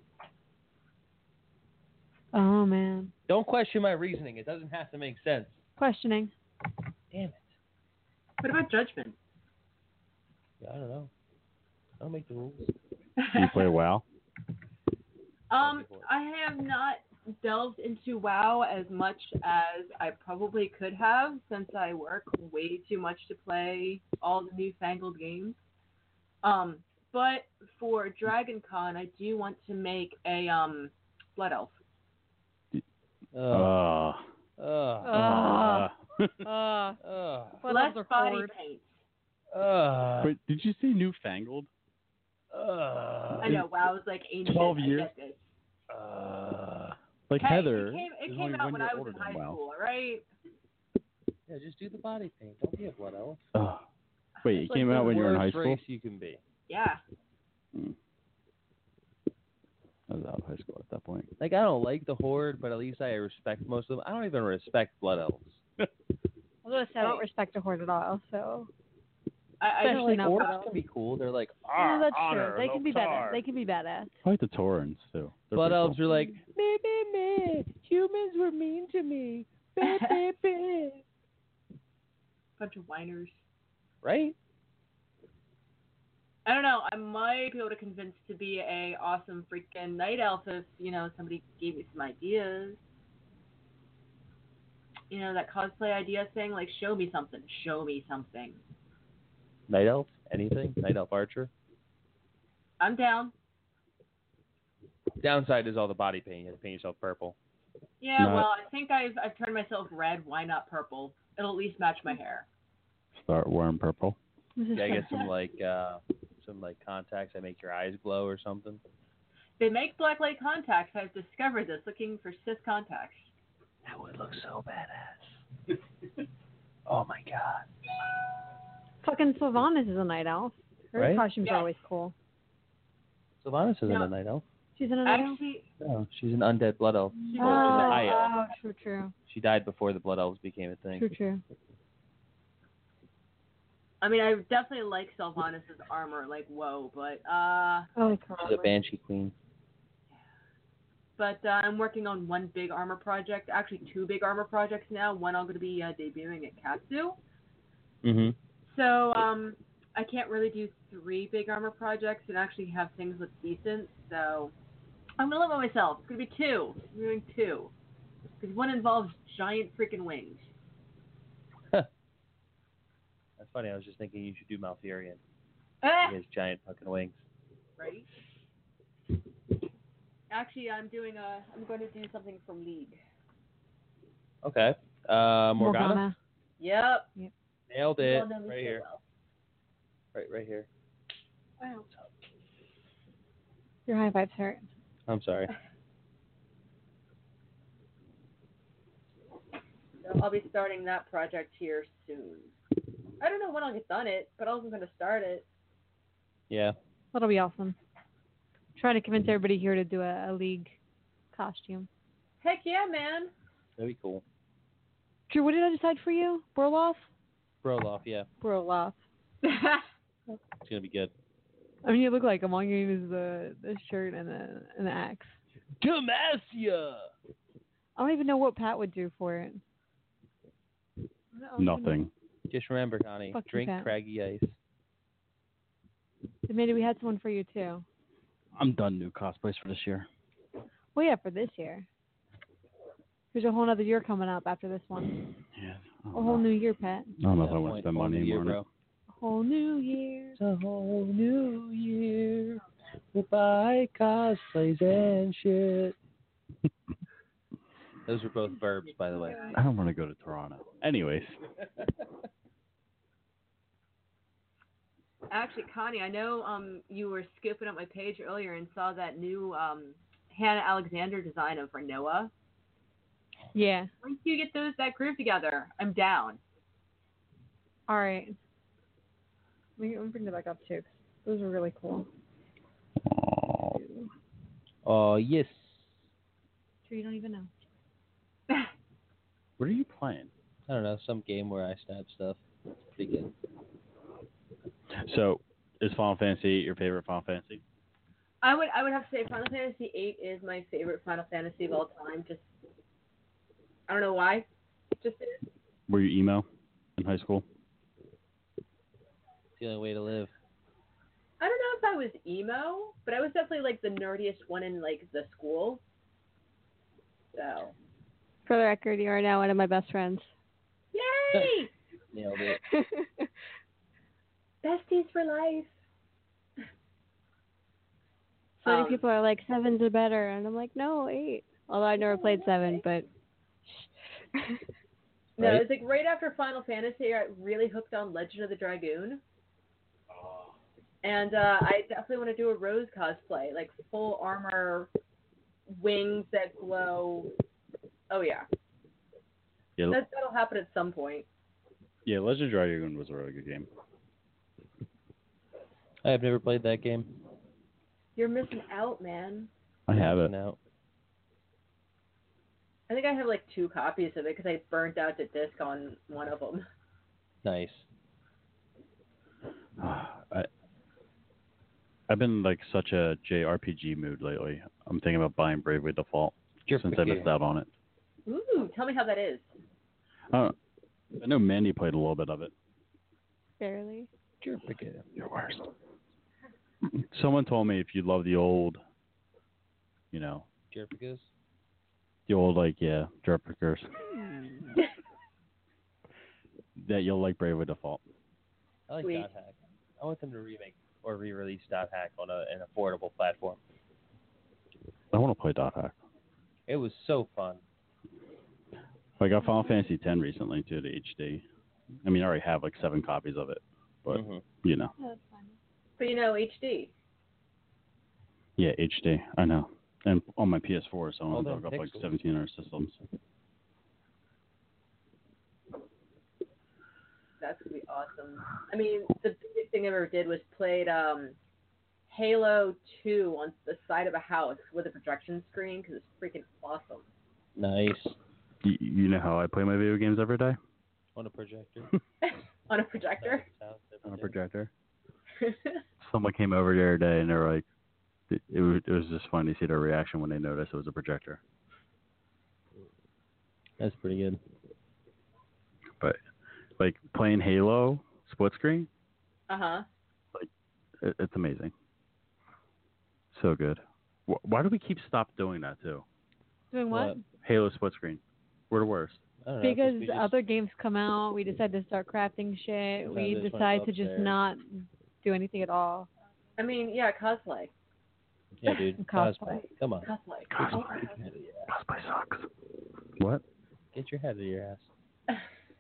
Oh man. Don't question my reasoning. It doesn't have to make sense. Questioning. Damn it. What about Judgment? Yeah, I don't know. I don't make the rules. Do you play WoW? I have not delved into WoW as much as I probably could have since I work way too much to play all the newfangled games. But for Dragon Con, I do want to make a Blood Elf. Less body paint. Wait, did you say newfangled? I know, WoW is like ancient. 12 years? I get this. Like hey, Heather. It is came only out 1 when year I was older in than high WoW. school, right? Yeah, just do the body paint. Don't be a blood elf. Wait, It's it came like out the when you were in high worst school? race you can be. Yeah. I was out of high school at that point. Like, I don't like the Horde, but at least I respect most of them. I don't even respect blood elves. I was gonna say I don't respect a horde at all. So. I They're don't like not orcs Blood can be cool. They're like, Yeah, that's honor, true. They can be Lokar." badass. They can be badass. I like the Taurans too. They're Blood pretty elves cool. are like, Meh, meh, meh. Humans were mean to me. Meh, meh, meh. bunch of whiners. right? I don't know. I might be able to convince to be a awesome freaking night elf if somebody gave me some ideas. That cosplay idea thing, like show me something. Show me something. Night elf, anything? Night elf archer. I'm down. Downside is all the body paint. You have to paint yourself purple. Yeah, Not- well, I think I've turned myself red. Why not purple? It'll at least match my hair. Start wearing purple. Yeah, I get some contacts that make your eyes glow or something. They make black light contacts. I've discovered this looking for cis contacts. That would look so badass. Oh my god. Fucking Sylvanas is a night elf. Her Right? costumes Yes. are always cool. Sylvanas isn't No. a night elf. She's in a night elf? Actually, No, she's an undead blood elf. She's She's a high elf. Oh, true, true. She died before the blood elves became a thing. True, true. I mean, I definitely like Sylvanas' armor, like, whoa, but, Oh, She's a banshee queen. I'm working on one big armor project, actually two big armor projects now. One I'm going to be debuting at Katsu. Mm-hmm. So, I can't really do three big armor projects and actually have things look decent, so I'm going to limit myself. It's going to be two. I'm doing two. Because one involves giant freaking wings. That's funny. I was just thinking you should do Malfurion. Ah! He has giant fucking wings. Right? Actually, I'm going to do something from League. Okay. Morgana? Yep. Nailed You it. all know me Right so here. well. Right here. Wow. Your high fives hurt. I'm sorry. So I'll be starting that project here soon. I don't know when I'll get done it, but I'm going to start it. Yeah. That'll be awesome. Trying to convince everybody here to do a league costume. Heck yeah, man. That'd be cool. Drew, what did I decide for you? Broloff? Broloff, yeah. Broloff. It's gonna be good. I mean, you look like him. All you need is the shirt and the axe. Demacia! I don't even know what Pat would do for it. Nothing. Just remember, Connie, Fuck you, drink Pat. craggy ice. Maybe we had someone for you too. I'm done new cosplays for this year. Well, yeah, for this year. There's a whole other year coming up after this one. Yeah. A whole new year, Pat. I don't know if I want to spend money anymore. bro. A whole new year. It's a whole new year. We'll buy cosplays and shit. Those were both verbs, by the way. I don't want to go to Toronto. Anyways. Actually, Connie, I know you were scooping up my page earlier and saw that new Hannah Alexander design of Renoa. Yeah. Once you get that group together, I'm down. All right. Let me bring it back up too. Those are really cool. Oh, yes. Sure, you don't even know. What are you playing? I don't know, some game where I stab stuff. It's pretty good. So, is Final Fantasy VIII your favorite Final Fantasy? I would have to say Final Fantasy VIII is my favorite Final Fantasy of all time. Just I don't know why. Just is. Were you emo in high school? It's the only way to live. I don't know if I was emo, but I was definitely like the nerdiest one in like the school. So. For the record, you are now one of my best friends. Yay! Nailed it. Besties for life. So many people are like, 7s are better. And I'm like, no, 8. Although I never played 7, but. No, Right? it's like right after Final Fantasy, I really hooked on Legend of the Dragoon. And I definitely want to do a Rose cosplay, like full armor, wings that glow. Oh, yeah. Yeah, That'll happen at some point. yeah. Legend of Dragoon was a really good game. I have never played that game. You're missing out, man. I have it. Now. I think I have like 2 copies of it because I burnt out the disc on one of them. Nice. I've been like such a JRPG mood lately. I'm thinking about buying Bravely Default since I missed out on it. Ooh, tell me how that is. I know Mandy played a little bit of it. Barely. You're worst. Someone told me if you love the old, Jerpicas? the old Jerpicers, that you'll like Bravely Default. I like Dot Hack. I want them to remake or re-release Dot Hack on an affordable platform. I want to play Dot Hack. It was so fun. I got Final Fantasy X recently too, the HD. I mean, I already have like 7 copies of it, but That's fine. But HD. Yeah, HD. I know. And on my PS4, so All I'm them dug up like pixels. 1,700 systems. That's gonna be awesome. I mean, the biggest thing I ever did was played Halo 2 on the side of a house with a projection screen because it's freaking awesome. Nice. You know how I play my video games every day? On a projector. On a projector? On a projector. Someone came over the other day and they were like, it was just funny to see their reaction when they noticed it was a projector. That's pretty good. But like playing Halo split screen, Uh-huh. it's amazing. So good. Why do we stop doing that too? Doing what? Halo split screen. We're the worst. Because other games come out, we decide to start crafting shit. We just decide went to just upstairs. not do anything at all. I mean, yeah, cosplay. Yeah, dude. Cosplay. Come on. Cosplay. Cosplay sucks. What? Get your head out of your ass.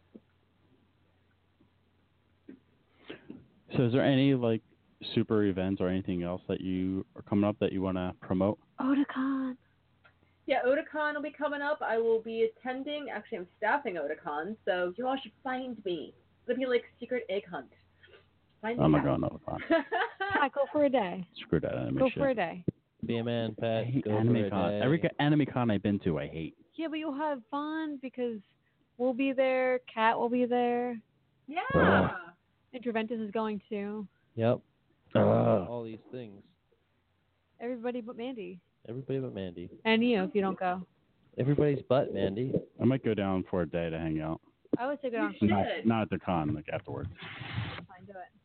So is there any like super events or anything else that you are coming up that you want to promote? Otakon. Yeah, Otakon will be coming up. I will be attending. Actually, I'm staffing Otakon, so you all should find me. It's going to be like secret egg hunt. Find me Oh my out. god, no. Pat, go for a day. Screw that anime Go shit. for a day. Be a man, Pat. I hate Go for anime a con. day. Every anime con I've been to, I hate. Yeah, but you'll have fun because we'll be there. Kat will be there. Yeah. Interventus is going too. Yep. All these things. Everybody but Mandy. Everybody but Mandy. And you, if you don't go. Everybody's but Mandy. I might go down for a day to hang out. I would say go down You for should. Not at the con, like afterwards. Fine, do it.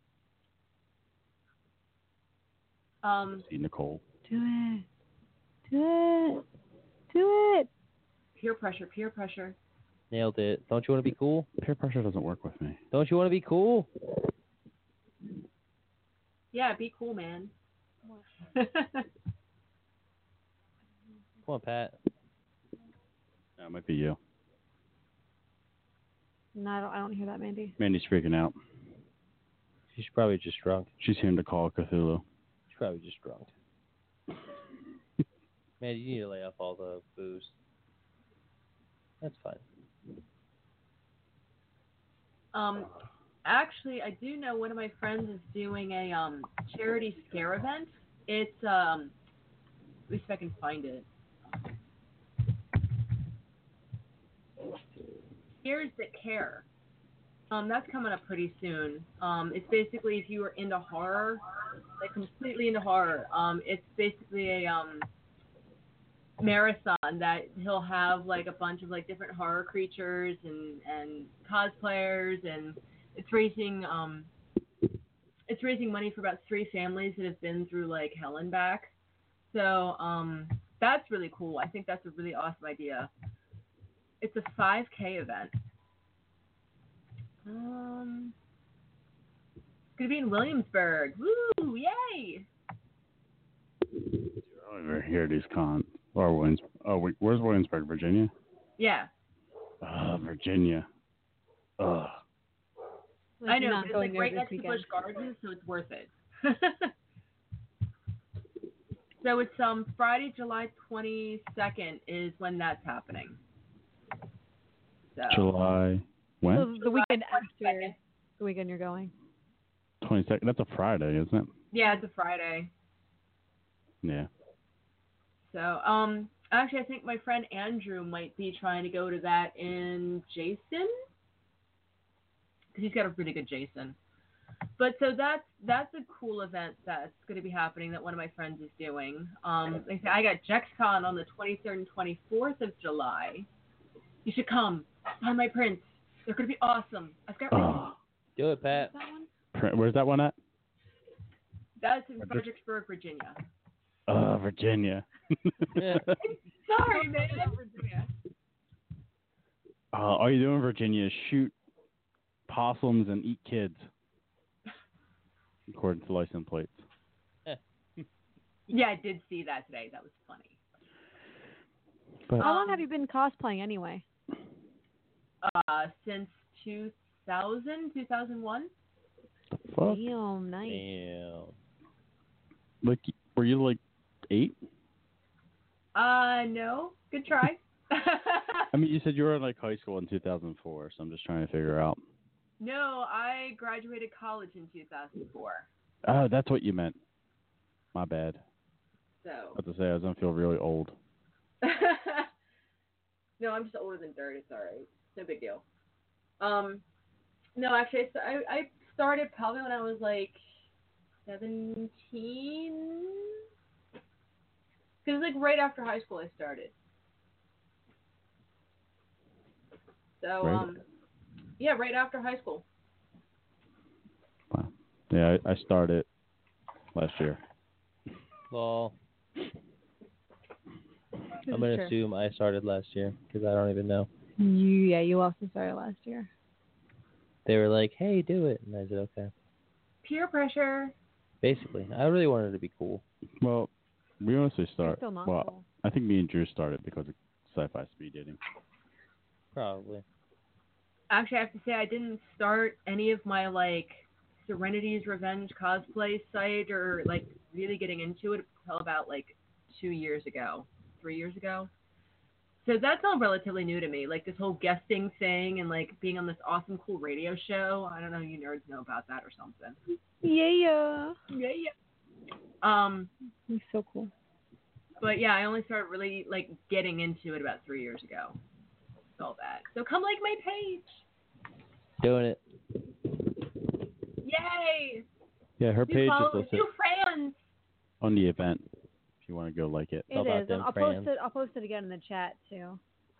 See Nicole. Do it. Do it. Do it. Peer pressure, peer pressure. Nailed it. Don't you want to be cool? Peer pressure doesn't work with me. Don't you want to be cool? Yeah, be cool, man. Come on, Pat. That might be you. No, I don't hear that, Mandy. Mandy's freaking out. She's probably just drunk. She's hearing the call of Cthulhu. She's probably just drunk. Man, you need to lay off all the booze. That's fine. Actually, I do know one of my friends is doing a charity scare event. It's at least if I can find it. Scares That Care. That's coming up pretty soon. It's basically if you are into horror, like completely into horror. It's basically a marathon that he'll have like a bunch of like different horror creatures and cosplayers, and it's raising money for about 3 families that have been through like hell and back. So that's really cool. I think that's a really awesome idea. It's a 5K event. It's gonna be in Williamsburg. Woo! Yay! I don't ever hear these cons. Or Williamsburg. Oh, wait, where's Williamsburg, Virginia? Yeah. Virginia. Ugh. I know, not but it's going like right there next this to Busch weekend. Gardens, so it's worth it. So it's Friday, July 22nd is when that's happening. So July. When? So the weekend July after 22nd. the weekend you're going. 22nd. That's a Friday, isn't it? Yeah, it's a Friday. Yeah. So actually, I think my friend Andrew might be trying to go to that in Jason, because he's got a pretty good Jason. But so that's a cool event that's going to be happening that one of my friends is doing. They say I got JexCon on the 23rd and 24th of July. You should come. Sign my prints. They're going to be awesome. I've got Oh. Do it, Pat. Where's that one at? That's in Fredericksburg, Virginia. Virginia. Sorry, man. Virginia. All you do in Virginia is shoot possums and eat kids, according to license plates. Yeah, I did see that today. That was funny. But, how long have you been cosplaying anyway? Since 2001. fuck? Damn, nice. Damn. Like, were you like 8? No. Good try. I mean, you said you were in like high school in 2004, so I'm just trying to figure out. No, I graduated college in 2004. Oh, that's what you meant. My bad. So. I was about to say, I was gonna feel really old. No, I'm just older than dirt. It's all right. No big deal. No, actually, I started probably when I was like 17. Because like right after high school I started. So, Right. Yeah, right after high school. Wow. Yeah, I started last year. Well, I'm going to assume I started last year because I don't even know. You also started last year. They were like, hey, do it. And I said, okay. Peer pressure. Basically. I really wanted it to be cool. Well, we honestly started. still not Well, cool. I think me and Drew started because of sci-fi speed dating. Probably. Actually, I have to say I didn't start any of my like Serenity's Revenge cosplay site or like really getting into it until about like 3 years ago. So that's all relatively new to me. Like this whole guesting thing and like being on this awesome cool radio show. I don't know, you nerds know about that or something. Yeah. He's so cool. But yeah, I only started really like getting into it about 3 years ago. All that. So come like my page. Doing it. Yay! Yeah, her New page is followers, listed new friends. on the event. If you want to go like it. It is. And I'll post it again in the chat too.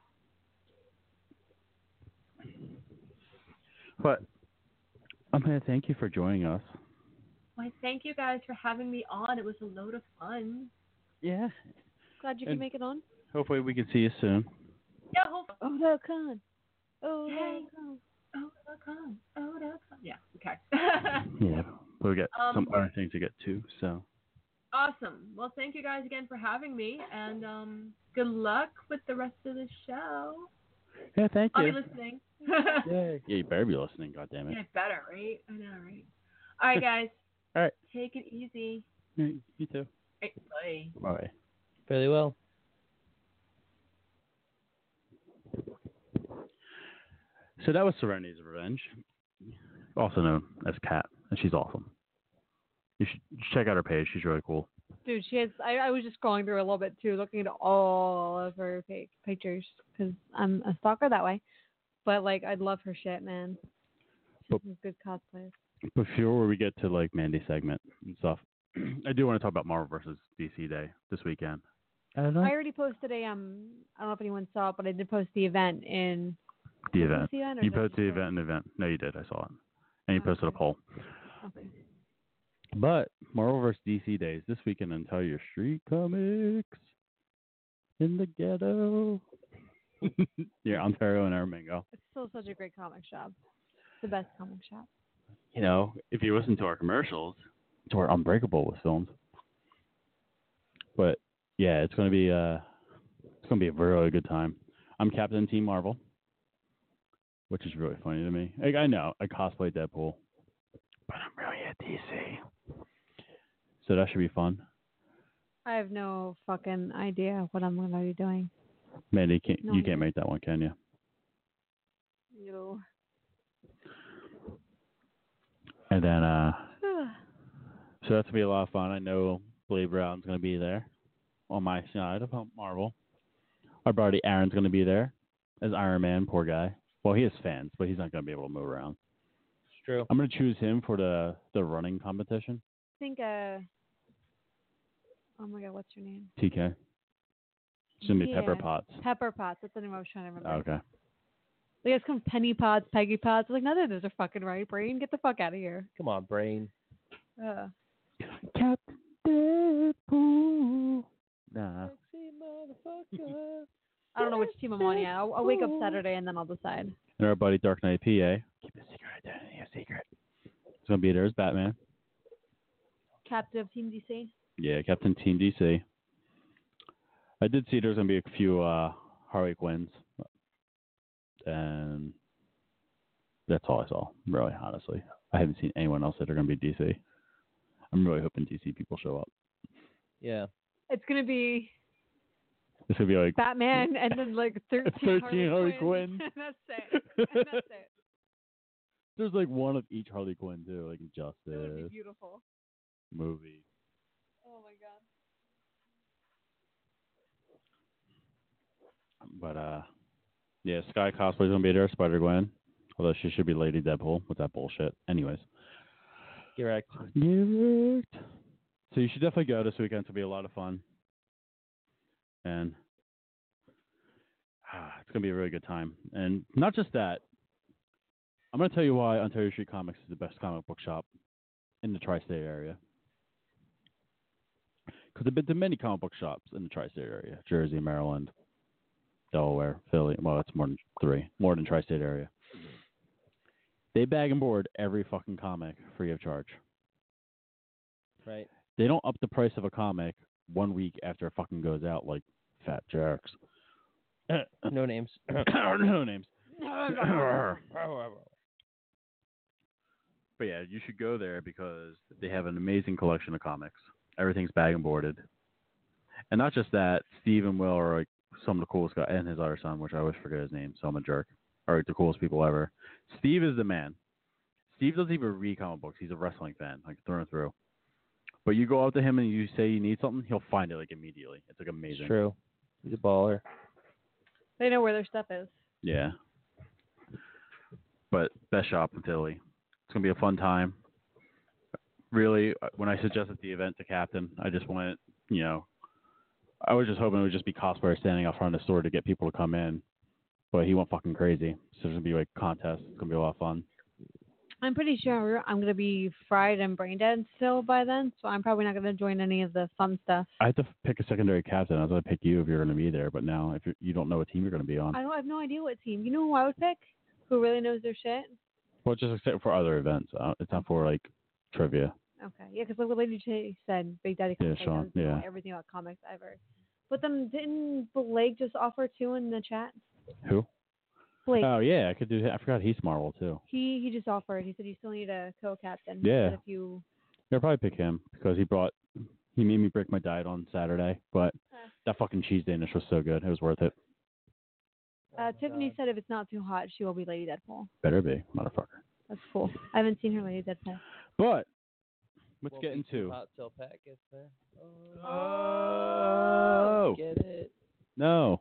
But I'm gonna thank you for joining us. Well, thank you guys for having me on. It was a load of fun. Yeah. Glad you could And- make it on. Hopefully we can see you soon. Yeah, hopefully. Otakon. Yeah, okay. Yeah. We'll get some Um, other things to get to. So. Awesome. Well, thank you guys again for having me, and good luck with the rest of the show. Yeah, thank I'll you. be listening. Yeah, you better be listening. God damn it. Yeah, better, right? I know, right? All right, guys. All right. Take it easy. You too. Right, bye. Bye. Fairly well. So that was Serenity's Revenge, also known as Kat, and she's awesome. You should check out her page. She's really cool. Dude, she has. I was just scrolling through a little bit too, looking at all of her pictures because I'm a stalker that way. But like, I love her shit, man. She's some good cosplays. Before we get to like Mandy's segment and stuff, I do want to talk about Marvel vs. DC Day this weekend. I already posted a I don't know if anyone saw it, but I did post the event in The event. the event or You did I posted the just event and event. No, you did. I saw it. And you posted a poll. Okay. But Marvel vs. DC Days this weekend and Tell Your Street Comics in the ghetto. Yeah, Ontario and Armingo. It's still such a great comic shop. It's the best comic shop. You know, if you listen to our commercials, to where Unbreakable was filmed. But yeah, it's gonna be a really good time. I'm Captain Team Marvel, which is really funny to me. Like, I know I cosplay Deadpool, but I'm really a DC. So that should be fun. I have no fucking idea what I'm gonna be doing. Mandy, No you idea. can't make that one, can you? No. And then so that's gonna be a lot of fun. I know Blade Brown's gonna be there on my side of Marvel. Our buddy Aaron's gonna be there as Iron Man. Poor guy. Well, he has fans, but he's not gonna be able to move around. true. I'm gonna choose him for the running competition. I think oh my god, what's her name? TK. It's gonna be Pepper Yeah. Potts. Pepper Potts. That's the name I was trying to remember. Okay. Like it's come Penny Potts, Peggy Potts. Like none of those are fucking right, Brain. Get the fuck out of here. Come on, Brain. Captain Deadpool. Nah. I don't know which team I'm on yet. I'll wake up Saturday and then I'll decide. And our buddy Dark Knight PA. Keep the secret identity a secret. He's gonna be there as Batman. Captain of Team DC. Yeah, Captain Team DC. I did see there's gonna be a few Harley Quinns, and that's all I saw. Really, honestly, I haven't seen anyone else that are gonna be DC. I'm really hoping DC people show up. Yeah. It's gonna be This would be like Batman and then like 13, 13 Harley Quinns. That's it. That's it. There's like one of each Harley Quinn too, like Justice. That would be beautiful. Movie. Oh my god. But yeah, Sky Cosplay's gonna be there, Spider-Gwen. Although she should be Lady Deadpool with that bullshit. Anyways. Correct. Correct. So you should definitely go this weekend. It'll be a lot of fun. And it's gonna be a really good time. And not just that. I'm gonna tell you why Ontario Street Comics is the best comic book shop in the tri-state area. Because I've been to many comic book shops in the tri-state area: Jersey, Maryland, Delaware, Philly. Well, that's more than 3, more than tri-state area. They bag and board every fucking comic free of charge. Right. They don't up the price of a comic 1 week after it fucking goes out like Fat Jacks. No names. No names. But yeah, you should go there because they have an amazing collection of comics. Everything's bag and boarded. And not just that, Steve and Will are like some of the coolest guys, and his other son, which I always forget his name, so I'm a jerk, are like the coolest people ever. Steve is the man. Steve doesn't even read comic books. He's a wrestling fan, like through and through. But you go up to him and you say you need something, he'll find it like immediately. It's like amazing. It's true. He's a baller. They know where their stuff is. Yeah. But best shop in Philly. It's going to be a fun time. Really, when I suggested the event to Captain, I just went, I was just hoping it would just be cosplayers standing out front of the store to get people to come in. But he went fucking crazy. So there's going to be like contests. It's going to be a lot of fun. I'm pretty sure I'm going to be fried and brain dead still by then, so I'm probably not going to join any of the fun stuff. I had to pick a secondary captain. I was going to pick you if you're going to be there, but now if you don't know what team you're going to be on. I have no idea what team. You know who I would pick? Who really knows their shit? Well, just except for other events. It's not for like trivia. Okay, yeah, because like what Lady J said, Big Daddy Yeah, Comics Sean, knows yeah. everything about comics ever. But then didn't Blake just offer 2 in the chat? Who? Blake. Oh yeah, I could do. I forgot he's Marvel too. He just offered. He said you still need a co-captain. Yeah. But if you I'll probably pick him because he made me break my diet on Saturday. But that fucking cheese Danish was so good, it was worth it. Tiffany said if it's not too hot, she will be Lady Deadpool. Better be, motherfucker. That's cool. I haven't seen her Lady Deadpool. But let's get into. Hot till Pat gets there. Oh. Get it. No.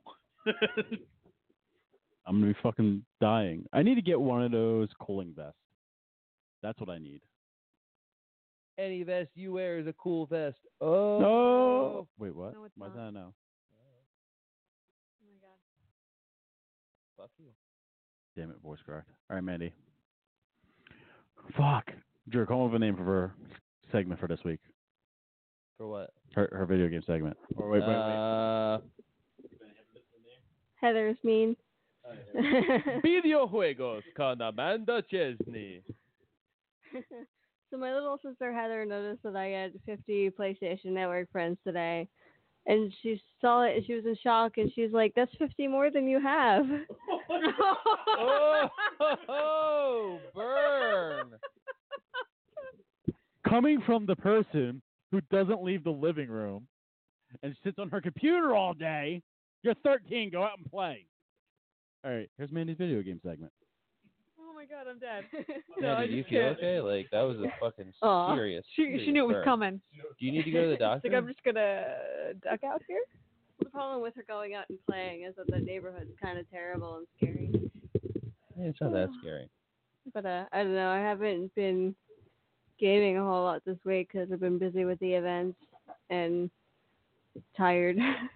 I'm gonna be fucking dying. I need to get one of those cooling vests. That's what I need. Any vest you wear is a cool vest. Oh. No. Wait, what? No, it's Why is not. that no? Oh my god. Fuck you. Damn it, voice cracked. All right, Mandy. Fuck. Drew, come up with a name for her segment for this week. For what? Her video game segment. Or wait. Heather's mean. Videojuegos con Amanda Chesney. So my little sister Heather noticed that I had 50 PlayStation Network friends today. And she saw it and she was in shock and she's like, that's 50 more than you have. Oh, burn. Coming from the person who doesn't leave the living room and sits on her computer all day, you're 13. Go out and play. All right, here's Mandy's video game segment. Oh my god, I'm dead. Yeah, do you feel okay? Like, that was a fucking Aw. serious. She knew it was burn. coming. Do you need to go to the She's doctor? like, I'm just gonna duck out here. The problem with her going out and playing is that the neighborhood's kind of terrible and scary. It's not that scary. But I don't know. I haven't been gaming a whole lot this week because I've been busy with the events and tired.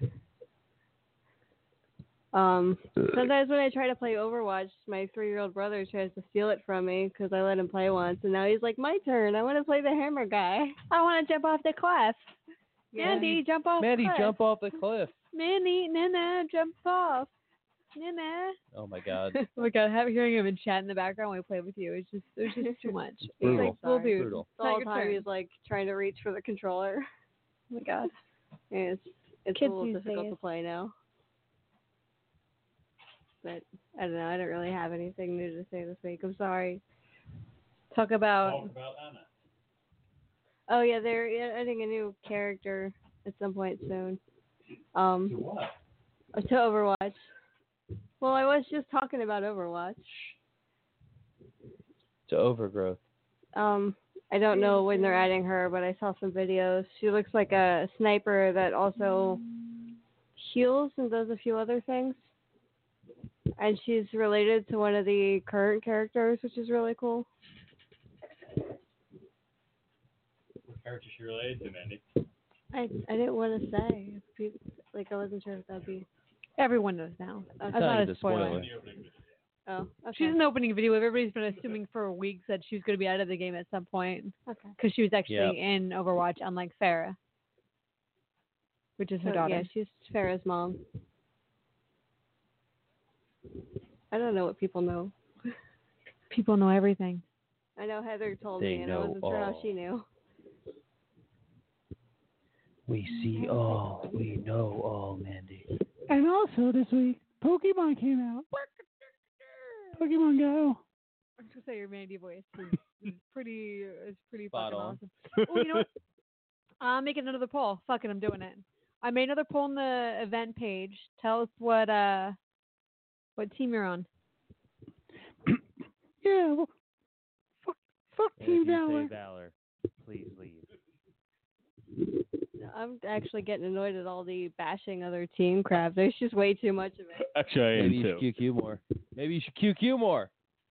Sometimes when I try to play Overwatch, my 3-year-old brother tries to steal it from me because I let him play once, and now he's like, my turn. I want to play the hammer guy. I want to jump off the cliff. Yeah. Mandy, jump off Mandy, the cliff. jump off the cliff. Mandy, Nana, jump off. Nana. Oh my God. Oh my God, hearing him in chat in the background when we play with you, there's just too much. Brutal. He's like, we'll do. Brutal. The whole Take your time turn. he's like trying to reach for the controller. Oh my God. And it's a Kids little these difficult days. to play now. But I don't know. I don't really have anything new to say this week. I'm sorry. Talk about Anna. Oh yeah, they're adding a new character at some point soon. To what? To Overwatch. Well, I was just talking about Overwatch. To Overgrowth. I don't know when they're adding her, but I saw some videos. She looks like a sniper that also heals and does a few other things. And she's related to one of the current characters, which is really cool. What character is she related to, Mandy? I didn't want to say. Like, I wasn't sure if that'd be... Everyone knows now. Okay. That's not the a spoiler. spoiler. Oh, okay. She's in the opening video. Everybody's been assuming for weeks that she was going to be out of the game at some point. Okay. Because she was actually Yep. in Overwatch, unlike Farah, which is her daughter. Yeah, she's Farrah's mom. I don't know what people know. People know everything. I know Heather told They me, and I know wasn't sure how all. she knew. We see all. We know all, Mandy. And also this week, Pokemon came out. Pokemon Go. I was going to say your Mandy voice is pretty Spot fucking on. awesome. Oh, you know what? I'm making another poll. Fuck it, I'm doing it. I made another poll on the event page. Tell us what team you're on. Yeah, well, fuck And Team if you Valor. say Valor, please leave. I'm actually getting annoyed at all the bashing other team crap. There's just way too much of it. Actually, I am Maybe you too. should QQ more. Maybe you should QQ more.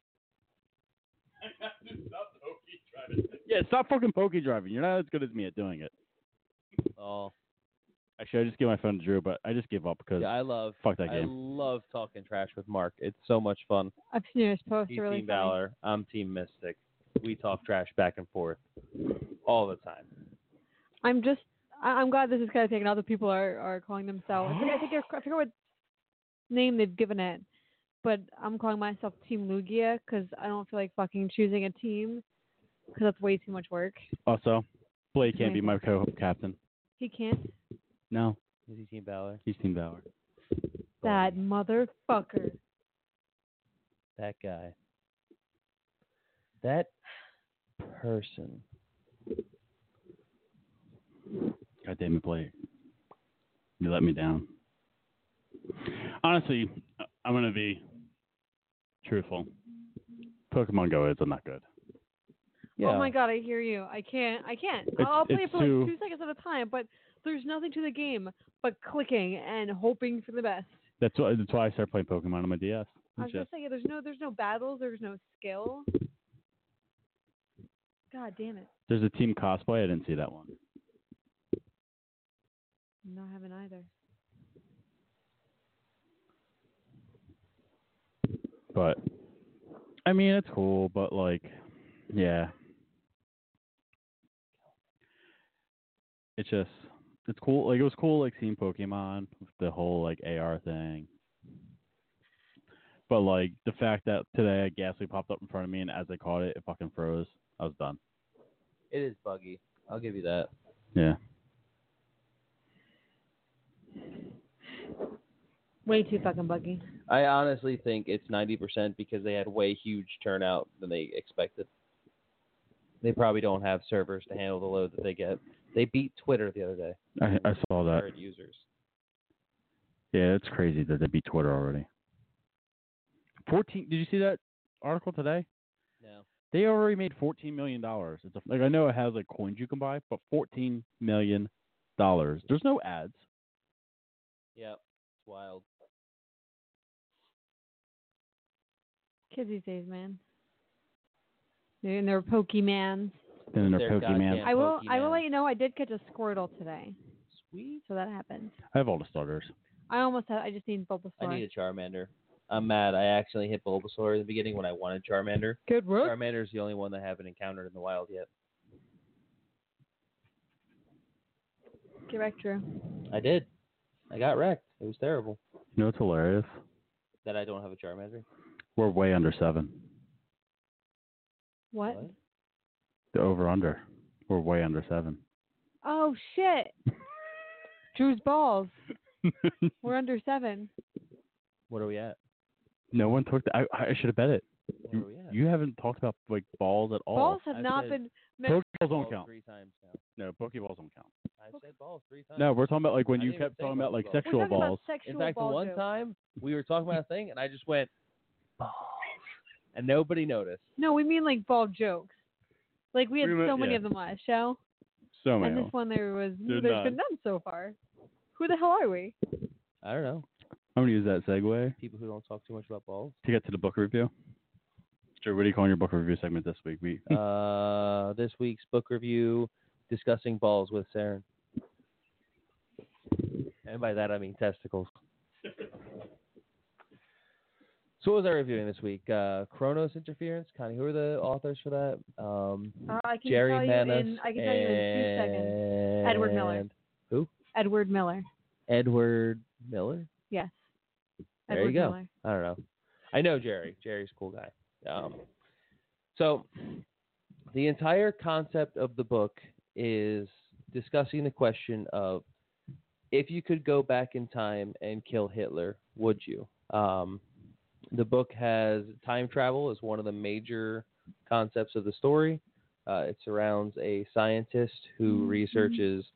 Yeah, stop fucking poke driving. You're not as good as me at doing it. Oh, Actually, I just gave my phone to Drew, but I just gave up because yeah, I love. fuck that I game. love talking trash with Mark. It's so much fun. I've seen his post. He's They're really Team funny. Valor. I'm Team Mystic. We talk trash back and forth all the time. I'm glad this is kind of taken. Other people are calling themselves. I forget what name they've given it, but I'm calling myself Team Lugia because I don't feel like fucking choosing a team because that's way too much work. Also, Blake can't be my co-captain. He can't. No, Is he Team Valor? he's Team Valor. That motherfucker. That guy. That person. God damn it, Blake. You let me down. Honestly, I'm going to be truthful. Pokemon Go isn't that good. Yeah. Oh my god, I hear you. I can't. I'll play it for like 2 seconds at a time, but there's nothing to the game but clicking and hoping for the best. That's why I started playing Pokemon on my DS. I was gonna say, yeah, there's no battles, there's no skill. God damn it. There's a team cosplay. I didn't see that one. No, I haven't either. But I mean, it's cool. But like, yeah, it's cool. Like it was cool, like seeing Pokemon with the whole like AR thing. But like the fact that today a Ghastly popped up in front of me and as I caught it, it fucking froze. I was done. It is buggy. I'll give you that. Yeah. Way too fucking buggy. I honestly think it's 90% because they had way huge turnout than they expected. They probably don't have servers to handle the load that they get. They beat Twitter the other day. I saw that. Current users. Yeah, it's crazy that they beat Twitter already. 14. Did you see that article today? No. They already made $14 million. It's like I know it has like coins you can buy, but $14 million. There's no ads. Yep. It's wild. Kids these days, man. And they're Pokemans. Then they're They're Pokemon. goddamn I will Pokemans. let you know I did catch a Squirtle today. Sweet. So that happened. I have all the starters. I just need Bulbasaur. I need a Charmander. I'm mad. I accidentally hit Bulbasaur in the beginning when I wanted Charmander. Good work. Charmander's the only one that I haven't encountered in the wild yet. Get wrecked, Drew. I did. I got wrecked. It was terrible. You know what's hilarious? That I don't have a Charmander. We're way under 7. What? The over-under. We're way under 7. Oh, shit. Drew's balls. We're under 7. What are we at? No one talked. I should have bet it. What are we at? You haven't talked about like balls at all. Balls have not been... Pokeballs don't Balls count. 3 times now. No, Pokeballs don't count. I said balls 3 times. No, we're talking about like when I you didn't even kept say talking about like Pokeballs. sexual We're talking about balls. sexual In fact, the ball one jokes. time we were talking about a thing, and I just went balls, and nobody noticed. No, we mean like ball jokes. Like we had We meant- so many yeah. of them last show. So many. And this one there's Did been not. none so far. Who the hell are we? I don't know. I'm gonna use that segue People who don't talk too much about balls. to get to the book review. Drew, what are you calling your book review segment this week? This week's book review, discussing balls with Saren. And by that I mean testicles. So what was I reviewing this week? Chronos Interference. Connie, who are the authors for that? I can Jerry tell you Manis in 2 seconds. Edward Miller. Who? Edward Miller. Edward Miller? Yes. There Edward you go. Miller. I don't know. I know Jerry. Jerry's a cool guy. So the entire concept of the book is discussing the question of if you could go back in time and kill Hitler, would you? The book has time travel as one of the major concepts of the story. It surrounds a scientist who researches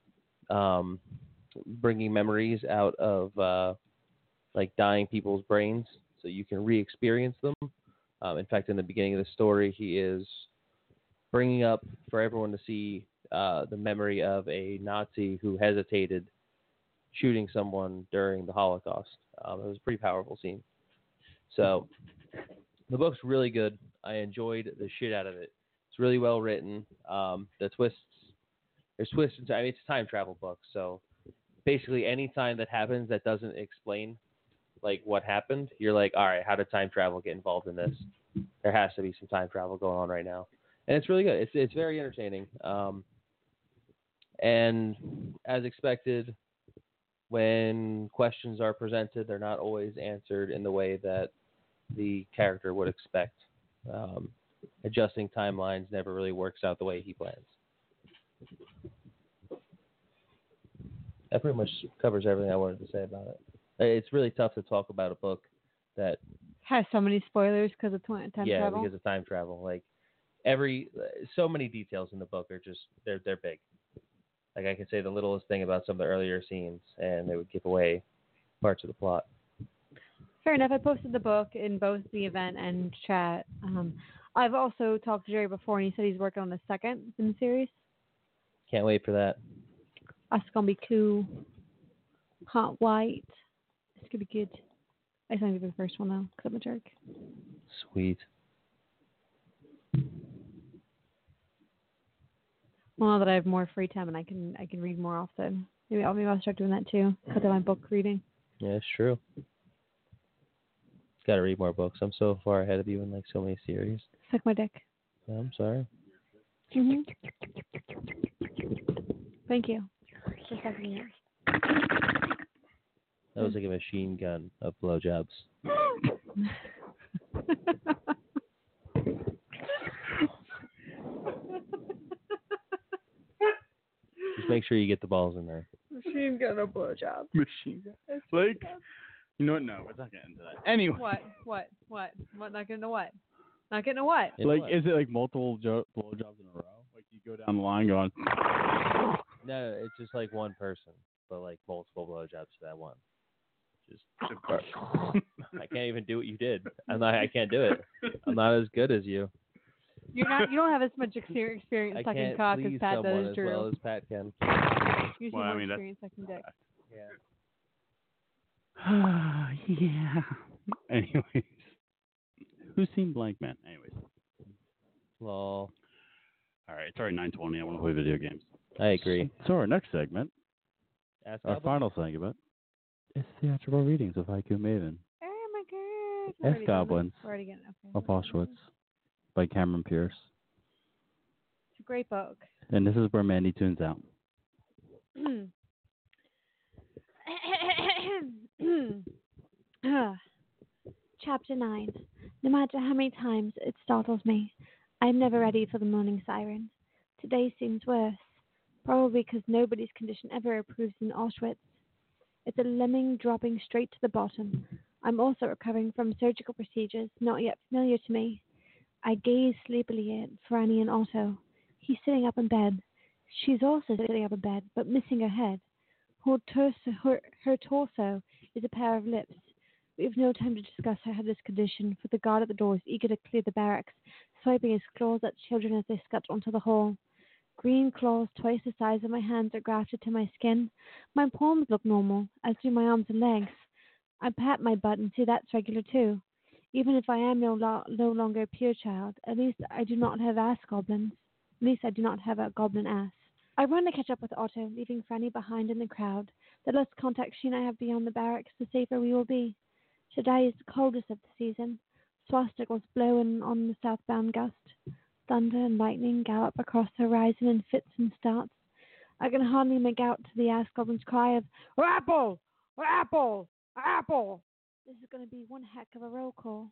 bringing memories out of like dying people's brains so you can re-experience them. In fact, in the beginning of the story, he is bringing up for everyone to see the memory of a Nazi who hesitated shooting someone during the Holocaust. It was a pretty powerful scene. So the book's really good. I enjoyed the shit out of it. It's really well written. The twists, there's twists. I mean, it's a time travel book, so basically any time that happens that doesn't explain like what happened, you're like, all right, how did time travel get involved in this? There has to be some time travel going on right now, and it's really good. It's very entertaining. And as expected, when questions are presented, they're not always answered in the way that the character would expect. Adjusting timelines never really works out the way he plans. That pretty much covers everything I wanted to say about it. It's really tough to talk about a book that Has so many spoilers because of time travel. because of time travel. Like so many details in the book are just they're big. Like I could say the littlest thing about some of the earlier scenes, and they would give away parts of the plot. Fair enough. I posted the book in both the event and chat. I've also talked to Jerry before, and he said he's working on the second in the series. Can't wait for that. That's gonna be cool. Hot white. It's gonna be good. I just want to do the first one though, because I'm a jerk. Sweet. Well, now that I have more free time and I can read more often, maybe I'll start doing that too. Cut down my book reading. Yeah, it's true. Got to read more books. I'm so far ahead of you in like so many series. Suck my dick. I'm sorry. Mhm. Thank you for sucking it. That was like a machine gun of blowjobs. Just make sure you get the balls in there. Machine gun or blowjob. Machine gun. Like, you know what? No, we're not getting into that. Anyway. What? Not getting to what? Not getting to what? Like, is it like multiple blowjobs in a row? Like, you go down the line going. No, it's just like one person, but like multiple blowjobs to that one. Just I can't even do what you did. I can't do it. I'm not as good as you. You don't have as much experience I sucking can't cock as please Pat someone does, as Drew. well as Pat can. You Well, have I more mean, that's- experience sucking dick. Yeah. Yeah. Anyways. Who's seen Blank Man? Anyways. Lol. All right, it's already 9:20. I want to play video games. I agree. So our next segment, Ask our Albert. final segment, is theatrical readings of Haiku Maven. Oh my god. S. Goblins We're already getting okay. of Auschwitz by Cameron Pierce. It's a great book. And this is where Mandy tunes out. Chapter 9. No matter how many times it startles me, I am never ready for the morning siren. Today seems worse, probably because nobody's condition ever improves in Auschwitz. It's a lemming dropping straight to the bottom. I'm also recovering from surgical procedures not yet familiar to me. I gaze sleepily at Franny and Otto. He's sitting up in bed. She's also sitting up in bed, but missing her head. Her torso is a pair of lips. We have no time to discuss her headless condition, for the guard at the door is eager to clear the barracks, swiping his claws at children as they scut onto the hall. Green claws twice the size of my hands are grafted to my skin. My palms look normal, as do my arms and legs. I pat my butt and see that's regular too. Even if I am no longer a pure child, at least I do not have ass goblins. At least I do not have a goblin ass. I run to catch up with Otto, leaving Franny behind in the crowd. The less contact she and I have beyond the barracks, the safer we will be. Today is the coldest of the season. Swastikas blow in on the southbound gust. Thunder and lightning gallop across the horizon in fits and starts. I can hardly make out to the ass goblin's cry of "Apple! Apple! Apple!" This is going to be one heck of a roll call.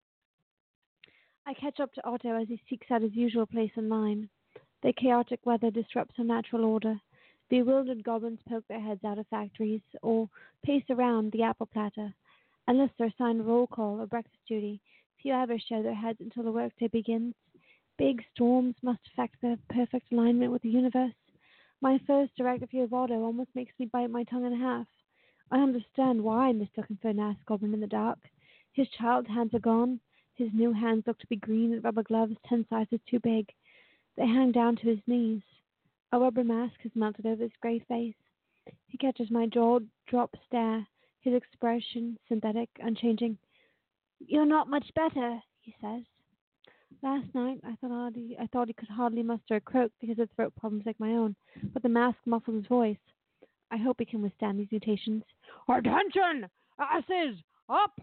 I catch up to Otto as he seeks out his usual place in line. The chaotic weather disrupts our natural order. Bewildered goblins poke their heads out of factories or pace around the apple platter. Unless they're assigned roll call or breakfast duty, few ever show their heads until the workday begins. Big storms must affect the perfect alignment with the universe. My first direct view of Otto almost makes me bite my tongue in half. I understand why I mistook him for an ass goblin in the dark. His child hands are gone. His new hands look to be green and rubber gloves 10 sizes too big. They hang down to his knees. A rubber mask has melted over his grey face. He catches my jaw-drop stare, his expression synthetic, unchanging. "You're not much better," he says. Last night, I thought he could hardly muster a croak because of throat problems like my own, but the mask muffled his voice. I hope he can withstand these mutations. "Attention! Asses! Up!"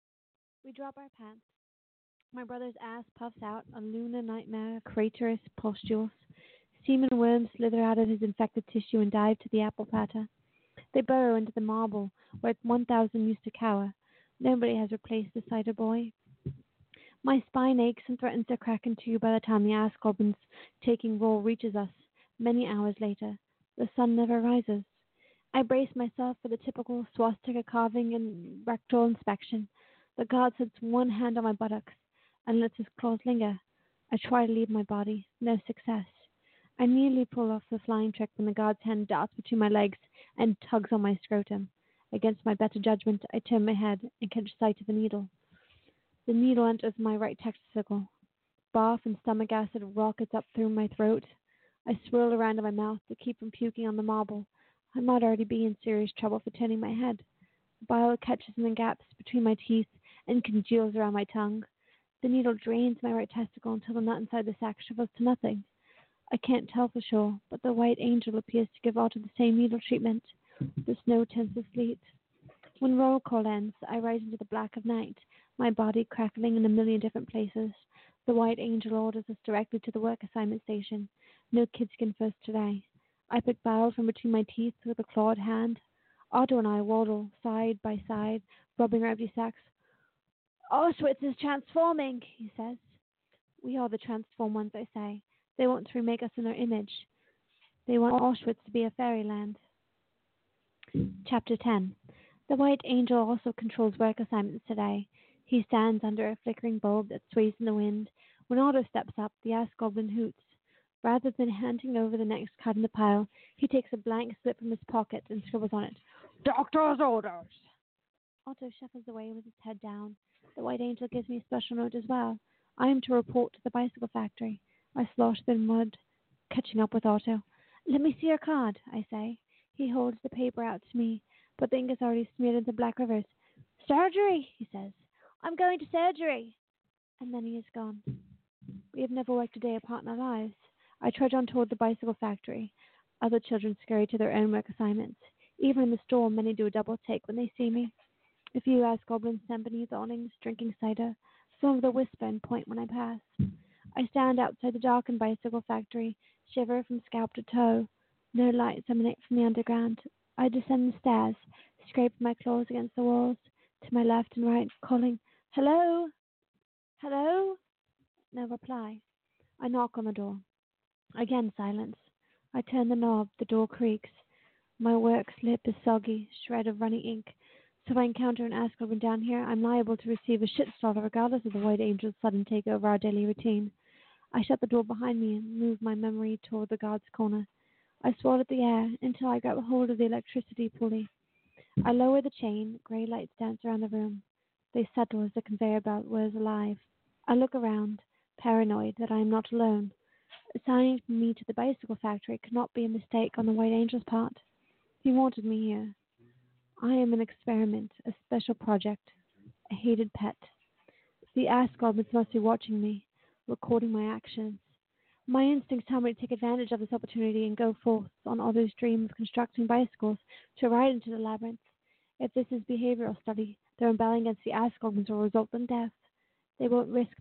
We drop our pants. My brother's ass puffs out, a lunar nightmare, craterous pustules. Semen worms slither out of his infected tissue and dive to the apple platter. They burrow into the marble, where 1,000 used to cower. Nobody has replaced the cider boy. My spine aches and threatens to crack in two by the time the ass goblin's taking roll reaches us, many hours later. The sun never rises. I brace myself for the typical swastika carving and rectal inspection. The guard sets one hand on my buttocks and lets his claws linger. I try to leave my body. No success. I nearly pull off the flying trick when the guard's hand darts between my legs and tugs on my scrotum. Against my better judgment, I turn my head and catch sight of a needle. The needle enters my right testicle. Barf and stomach acid rockets up through my throat. I swirl around in my mouth to keep from puking on the marble. I might already be in serious trouble for turning my head. The bile catches in the gaps between my teeth and congeals around my tongue. The needle drains my right testicle until the nut inside the sac shrivels to nothing. I can't tell for sure, but the white angel appears to give Otto the same needle treatment. The snow turns to sleet. When roll call ends, I rise into the black of night, my body crackling in a million different places. The white angel orders us directly to the work assignment station. No kidskin first today. I pick bile from between my teeth with a clawed hand. Otto and I waddle side by side, rubbing our empty sacks. "Auschwitz is transforming," he says. "We are the transformed ones," I say. They want to remake us in their image. They want Auschwitz to be a fairyland. Chapter 10. The White Angel also controls work assignments today. He stands under a flickering bulb that sways in the wind. When Otto steps up, the ass goblin hoots. Rather than handing over the next card in the pile, he takes a blank slip from his pocket and scribbles on it, "Doctor's orders." Otto shuffles away with his head down. The White Angel gives me a special note as well. I am to report to the bicycle factory. I slosh through the mud, catching up with Otto. "Let me see your card," I say. He holds the paper out to me, but the ink is already smeared into black rivers. "Surgery," he says. "I'm going to surgery." And then he is gone. We have never worked a day apart in our lives. I trudge on toward the bicycle factory. Other children scurry to their own work assignments. Even in the store, many do a double take when they see me. A few ask goblins stand beneath awnings, drinking cider. Some of them whisper and point when I pass. I stand outside the darkened bicycle factory, shiver from scalp to toe. No lights emanate from the underground. I descend the stairs, scrape my claws against the walls, to my left and right, calling, "Hello? Hello?" No reply. I knock on the door. Again silence. I turn the knob, the door creaks. My work slip is soggy, shred of runny ink. So if I encounter an ass-goblin down here, I'm liable to receive a shitstorm regardless of the White Angel's sudden takeover of our daily routine. I shut the door behind me and move my memory toward the guard's corner. I swat at the air until I grab a hold of the electricity pulley. I lower the chain. Grey lights dance around the room. They settle as the conveyor belt whirs alive. I look around, paranoid that I am not alone. Assigning me to the bicycle factory could not be a mistake on the White Angel's part. He wanted me here. I am an experiment, a special project, a hated pet. The ass goblins must be watching me, recording my actions. My instincts tell me to take advantage of this opportunity and go forth on others' dream of constructing bicycles to ride into the labyrinth. If this is behavioral study, their rebelling against the ass goblins will result in death. They won't risk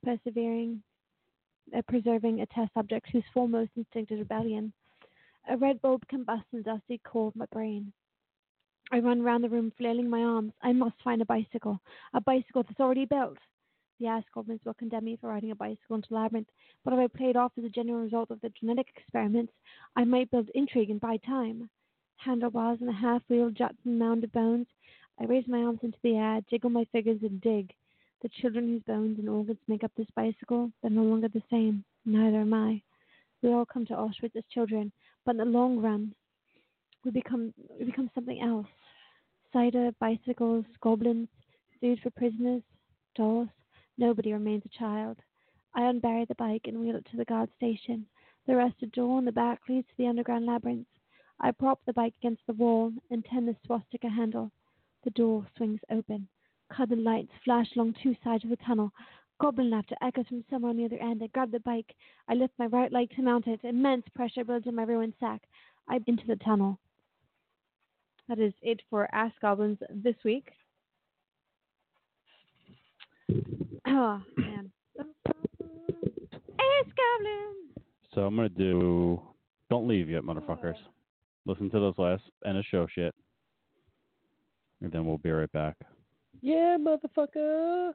preserving a test subject whose foremost instinct is rebellion. A red bulb combusts in the dusty core of my brain. I run round the room, flailing my arms. I must find a bicycle that's already built. The ass goblins will condemn me for riding a bicycle into Labyrinth, but if I play it off as a genuine result of the genetic experiments, I might build intrigue and buy time. Handlebars and a half-wheel juts and mounded bones. I raise my arms into the air, jiggle my fingers, and dig. The children whose bones and organs make up this bicycle, they're no longer the same. Neither am I. We all come to Auschwitz as children, but in the long run, we become something else. Cider, bicycles, goblins, food for prisoners, dolls. Nobody remains a child. I unbury the bike and wheel it to the guard station. The rusted door in the back leads to the underground labyrinth. I prop the bike against the wall and turn the swastika handle. The door swings open. Colored lights flash along two sides of the tunnel. Goblin laughter echoes from somewhere on the other end. I grab the bike. I lift my right leg to mount it. Immense pressure builds in my ruined sack. I'm into the tunnel. That is it for Ask Goblins this week. Oh, man. Ask Goblins! So I'm going to do Don't Leave Yet, motherfuckers. Listen to those last end of show shit. And then we'll be right back. Yeah, motherfucker.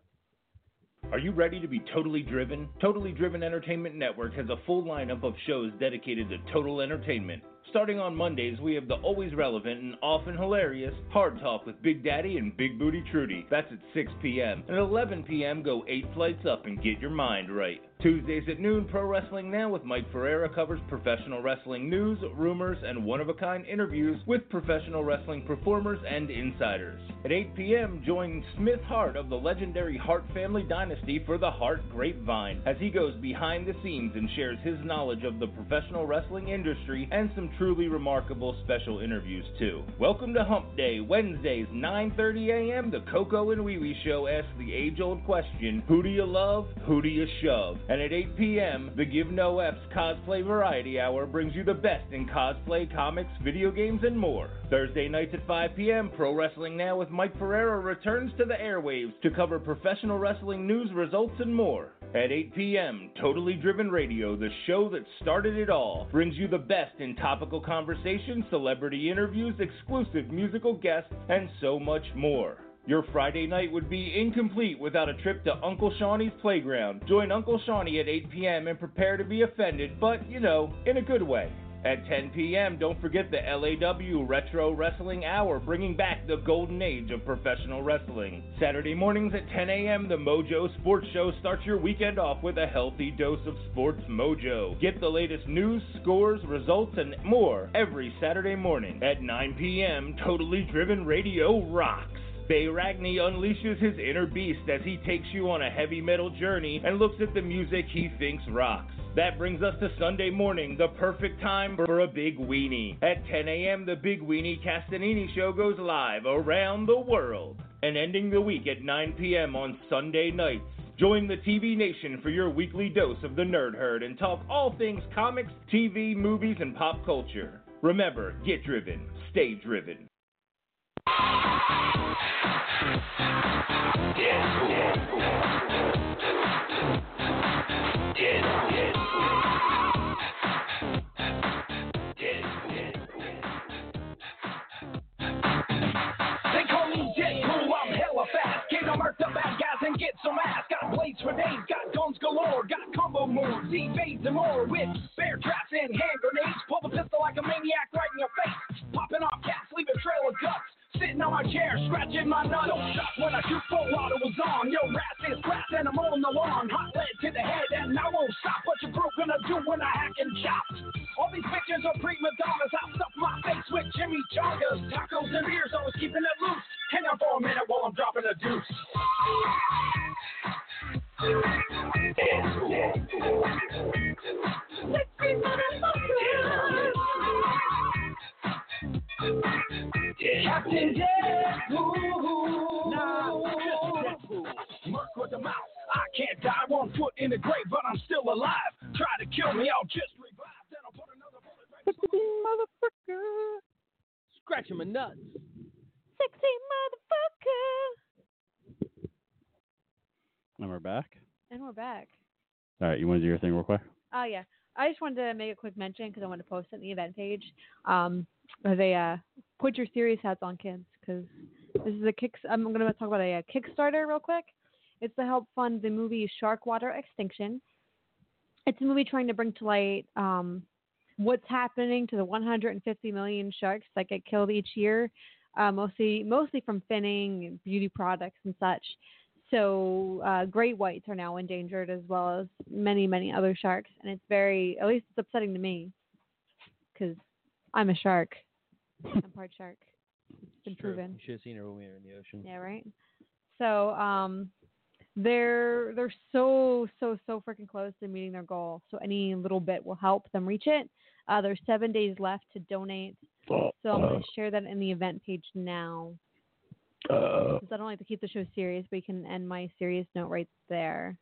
Are you ready to be totally driven? Totally Driven Entertainment Network has a full lineup of shows dedicated to total entertainment. Starting on Mondays, we have the always relevant and often hilarious Hard Talk with Big Daddy and Big Booty Trudy. That's at 6 p.m. And at 11 p.m., go 8 flights up and get your mind right. Tuesdays at noon, Pro Wrestling Now with Mike Ferreira covers professional wrestling news, rumors, and one-of-a-kind interviews with professional wrestling performers and insiders. At 8 p.m., join Smith Hart of the legendary Hart family dynasty for the Hart Grapevine as he goes behind the scenes and shares his knowledge of the professional wrestling industry and some truly remarkable special interviews too. Welcome to Hump Day, Wednesdays, 9:30 a.m. The Coco and Wee Wee Show asks the age-old question, who do you love, who do you shove? And at 8 p.m., the Give No F's Cosplay Variety Hour brings you the best in cosplay, comics, video games, and more. Thursday nights at 5 p.m., Pro Wrestling Now with Mike Ferreira returns to the airwaves to cover professional wrestling news, results, and more. At 8 p.m., Totally Driven Radio, the show that started it all, brings you the best in topical conversation, celebrity interviews, exclusive musical guests, and so much more. Your Friday night would be incomplete without a trip to Uncle Shawnee's Playground. Join Uncle Shawnee at 8 p.m. and prepare to be offended, but, you know, in a good way. At 10 p.m., don't forget the LAW Retro Wrestling Hour, bringing back the golden age of professional wrestling. Saturday mornings at 10 a.m., the Mojo Sports Show starts your weekend off with a healthy dose of sports mojo. Get the latest news, scores, results, and more every Saturday morning. At 9 p.m., Totally Driven Radio rocks. Bay Ragney unleashes his inner beast as he takes you on a heavy metal journey and looks at the music he thinks rocks. That brings us to Sunday morning, the perfect time for a Big Weenie. At 10 a.m., the Big Weenie Castanini Show goes live around the world. And ending the week at 9 p.m. on Sunday nights, Join the TV Nation for your weekly dose of the Nerd Herd and talk all things comics, TV, movies, and pop culture. Remember, get driven, stay driven. They call me Deadpool, I'm hella fast. Came to murk the bad guys and get some ass. Got blades for days, got guns galore, got combo moves, evades and more. With bear traps and hand grenades, pull the pistol like a maniac right in your face. Popping off cats, leave a trail of guts. Sitting on my chair, scratching my nuts. Don't stop when I shoot full auto was on. Yo, rat is grass and I'm on the lawn. Hot lead to the head and I won't stop. What you broke gonna do when I hack and chop? All these pictures are prima donnas. I'll stuff my face with Jimmy Joggers. Tacos and beers, always keeping it loose. Hang on for a minute while I'm dropping a deuce. Captain Deadpool. Merc with the mouth. I can't die 1 foot in the grave, but I'm still alive. Try to kill me, I'll just revive. Then I'll put another bullet right Motherfucker. Scratching my nuts. Sexy motherfucker. And we're back. And we're back. All right, you want to do your thing real quick? Oh, yeah. I just wanted to make a quick mention because I want to post it in the event page. They put your serious hats on, kids, because this is I'm going to talk about a Kickstarter real quick. It's to help fund the movie Sharkwater Extinction. It's a movie trying to bring to light what's happening to the 150 million sharks that get killed each year, mostly from finning and beauty products and such. So great whites are now endangered, as well as many, many other sharks. And it's at least it's upsetting to me, because I'm a shark. I'm part shark. It's been proven. You should have seen her when we were in the ocean. Yeah, right? So they're so freaking close to meeting their goal. So any little bit will help them reach it. There's 7 days left to donate. So I'm going to share that in the event page now. Because I don't like to keep the show serious, but you can end my serious note right there.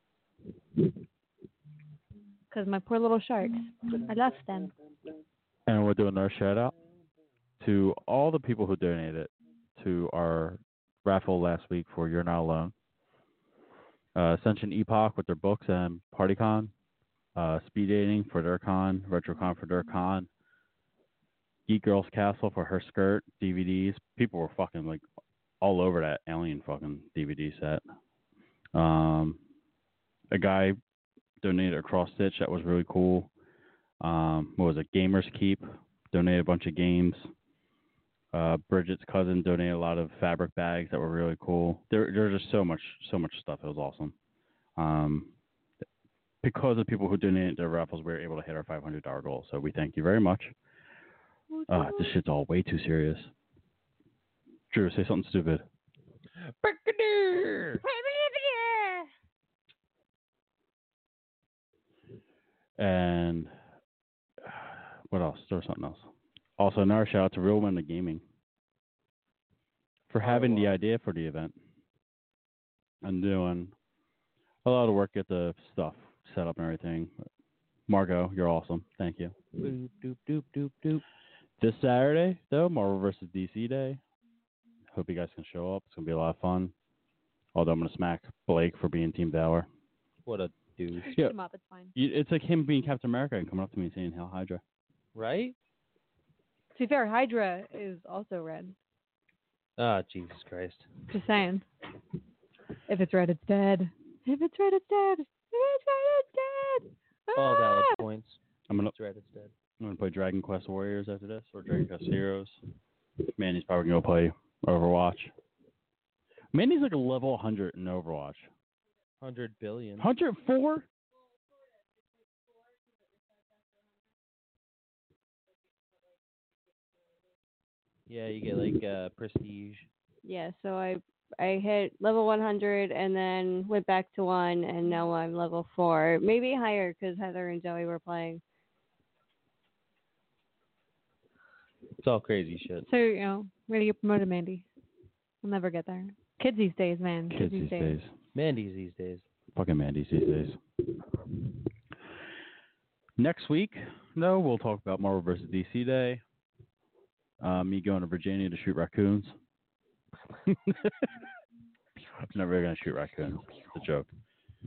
Because my poor little sharks, I love them. And we're doing our shout out to all the people who donated to our raffle last week for You're Not Alone. Ascension Epoch with their books and PartyCon. Speed Dating for their con. RetroCon for their con. Geek Girls Castle for her skirt. DVDs. People were fucking like all over that Alien fucking DVD set. A guy donated a cross stitch that was really cool. What was it? Gamers Keep donated a bunch of games. Bridget's cousin donated a lot of fabric bags that were really cool. There's just so much stuff. It was awesome. Because of people who donated their raffles, we were able to hit our $500 goal. So we thank you very much. This shit's all way too serious. Drew, say something stupid. And what else? There was something else. Also, another shout out to Real Women of Gaming for having the idea for the event and doing a lot of work at the stuff set up and everything. Margot, you're awesome. Thank you. Doop, doop, doop, doop, doop. This Saturday, though, Marvel vs. DC Day. Hope you guys can show up. It's going to be a lot of fun. Although I'm going to smack Blake for being Team Valor. What a douche. Yeah. Him up, it's fine. It's like him being Captain America and coming up to me and saying, Hail Hydra. Right? To be fair, Hydra is also red. Ah, Jesus Christ. Just saying. If it's red, it's dead. If it's red, it's dead. If it's red, it's dead. All valid points. I'm gonna It's red, it's dead. play Dragon Quest Warriors after this, or Dragon Quest Heroes. Manny's probably gonna play Overwatch. Manny's like a level 100 in Overwatch. 100 billion. 104? Yeah, you get like prestige. Yeah, so I hit level 100 and then went back to 1, and now I'm level 4. Maybe higher because Heather and Joey were playing. It's all crazy shit. So, you know, we're going to get promoted, Mandy. We'll never get there. Kids these days, man. Kids these days. Mandy's these days. Fucking Mandy's these days. Next week, though, we'll talk about Marvel vs. DC Day. Me going to Virginia to shoot raccoons. I'm never going to shoot raccoons. It's a joke.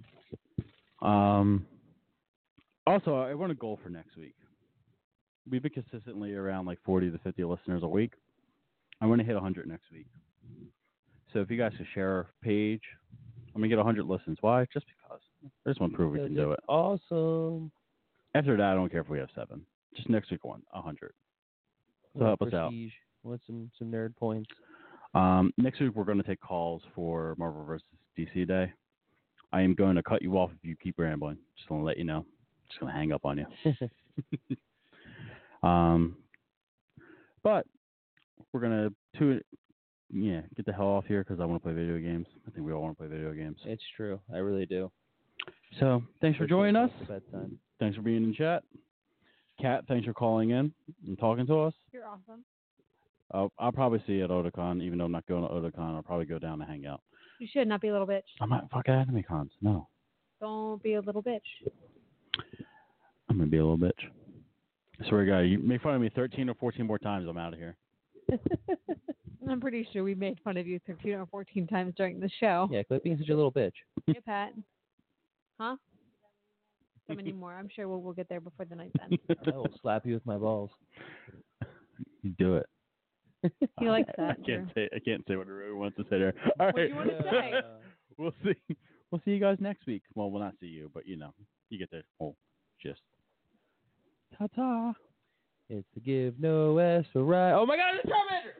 Also, I want a goal for next week. We've been consistently around like 40 to 50 listeners a week. I want to hit 100 next week. So if you guys could share our page, I'm going to get 100 listens. Why? Just because. I just want to prove we can do it. Awesome. After that, I don't care if we have 7. Just next week, 100. So help us out. Want some nerd points? Next week, we're going to take calls for Marvel vs. DC Day. I am going to cut you off if you keep rambling. Just want to let you know. Just going to hang up on you. But we're going to get the hell off here because I want to play video games. I think we all want to play video games. It's true. I really do. So thanks for joining us. Bedtime. Thanks for being in chat. Kat, thanks for calling in and talking to us. You're awesome. I'll probably see you at Otakon, even though I'm not going to Otakon. I'll probably go down to hang out. You should not be a little bitch. I'm not fucking anime cons. No. Don't be a little bitch. I'm going to be a little bitch. I swear to God, you make fun of me 13 or 14 more times, I'm out of here. I'm pretty sure we made fun of you 13 or 14 times during the show. Yeah, quit being such a little bitch. Hey, Pat. Huh? So many more. I'm sure we'll get there before the night's end. I will slap you with my balls. You do it. He likes that. I can't say what I really want to say there. All What do right. you want to say? We'll see. We'll see you guys next week. Well, we'll not see you, but you get the whole gist. Ta-ta. It's the give no S for right. Oh my God, it's a Charmander!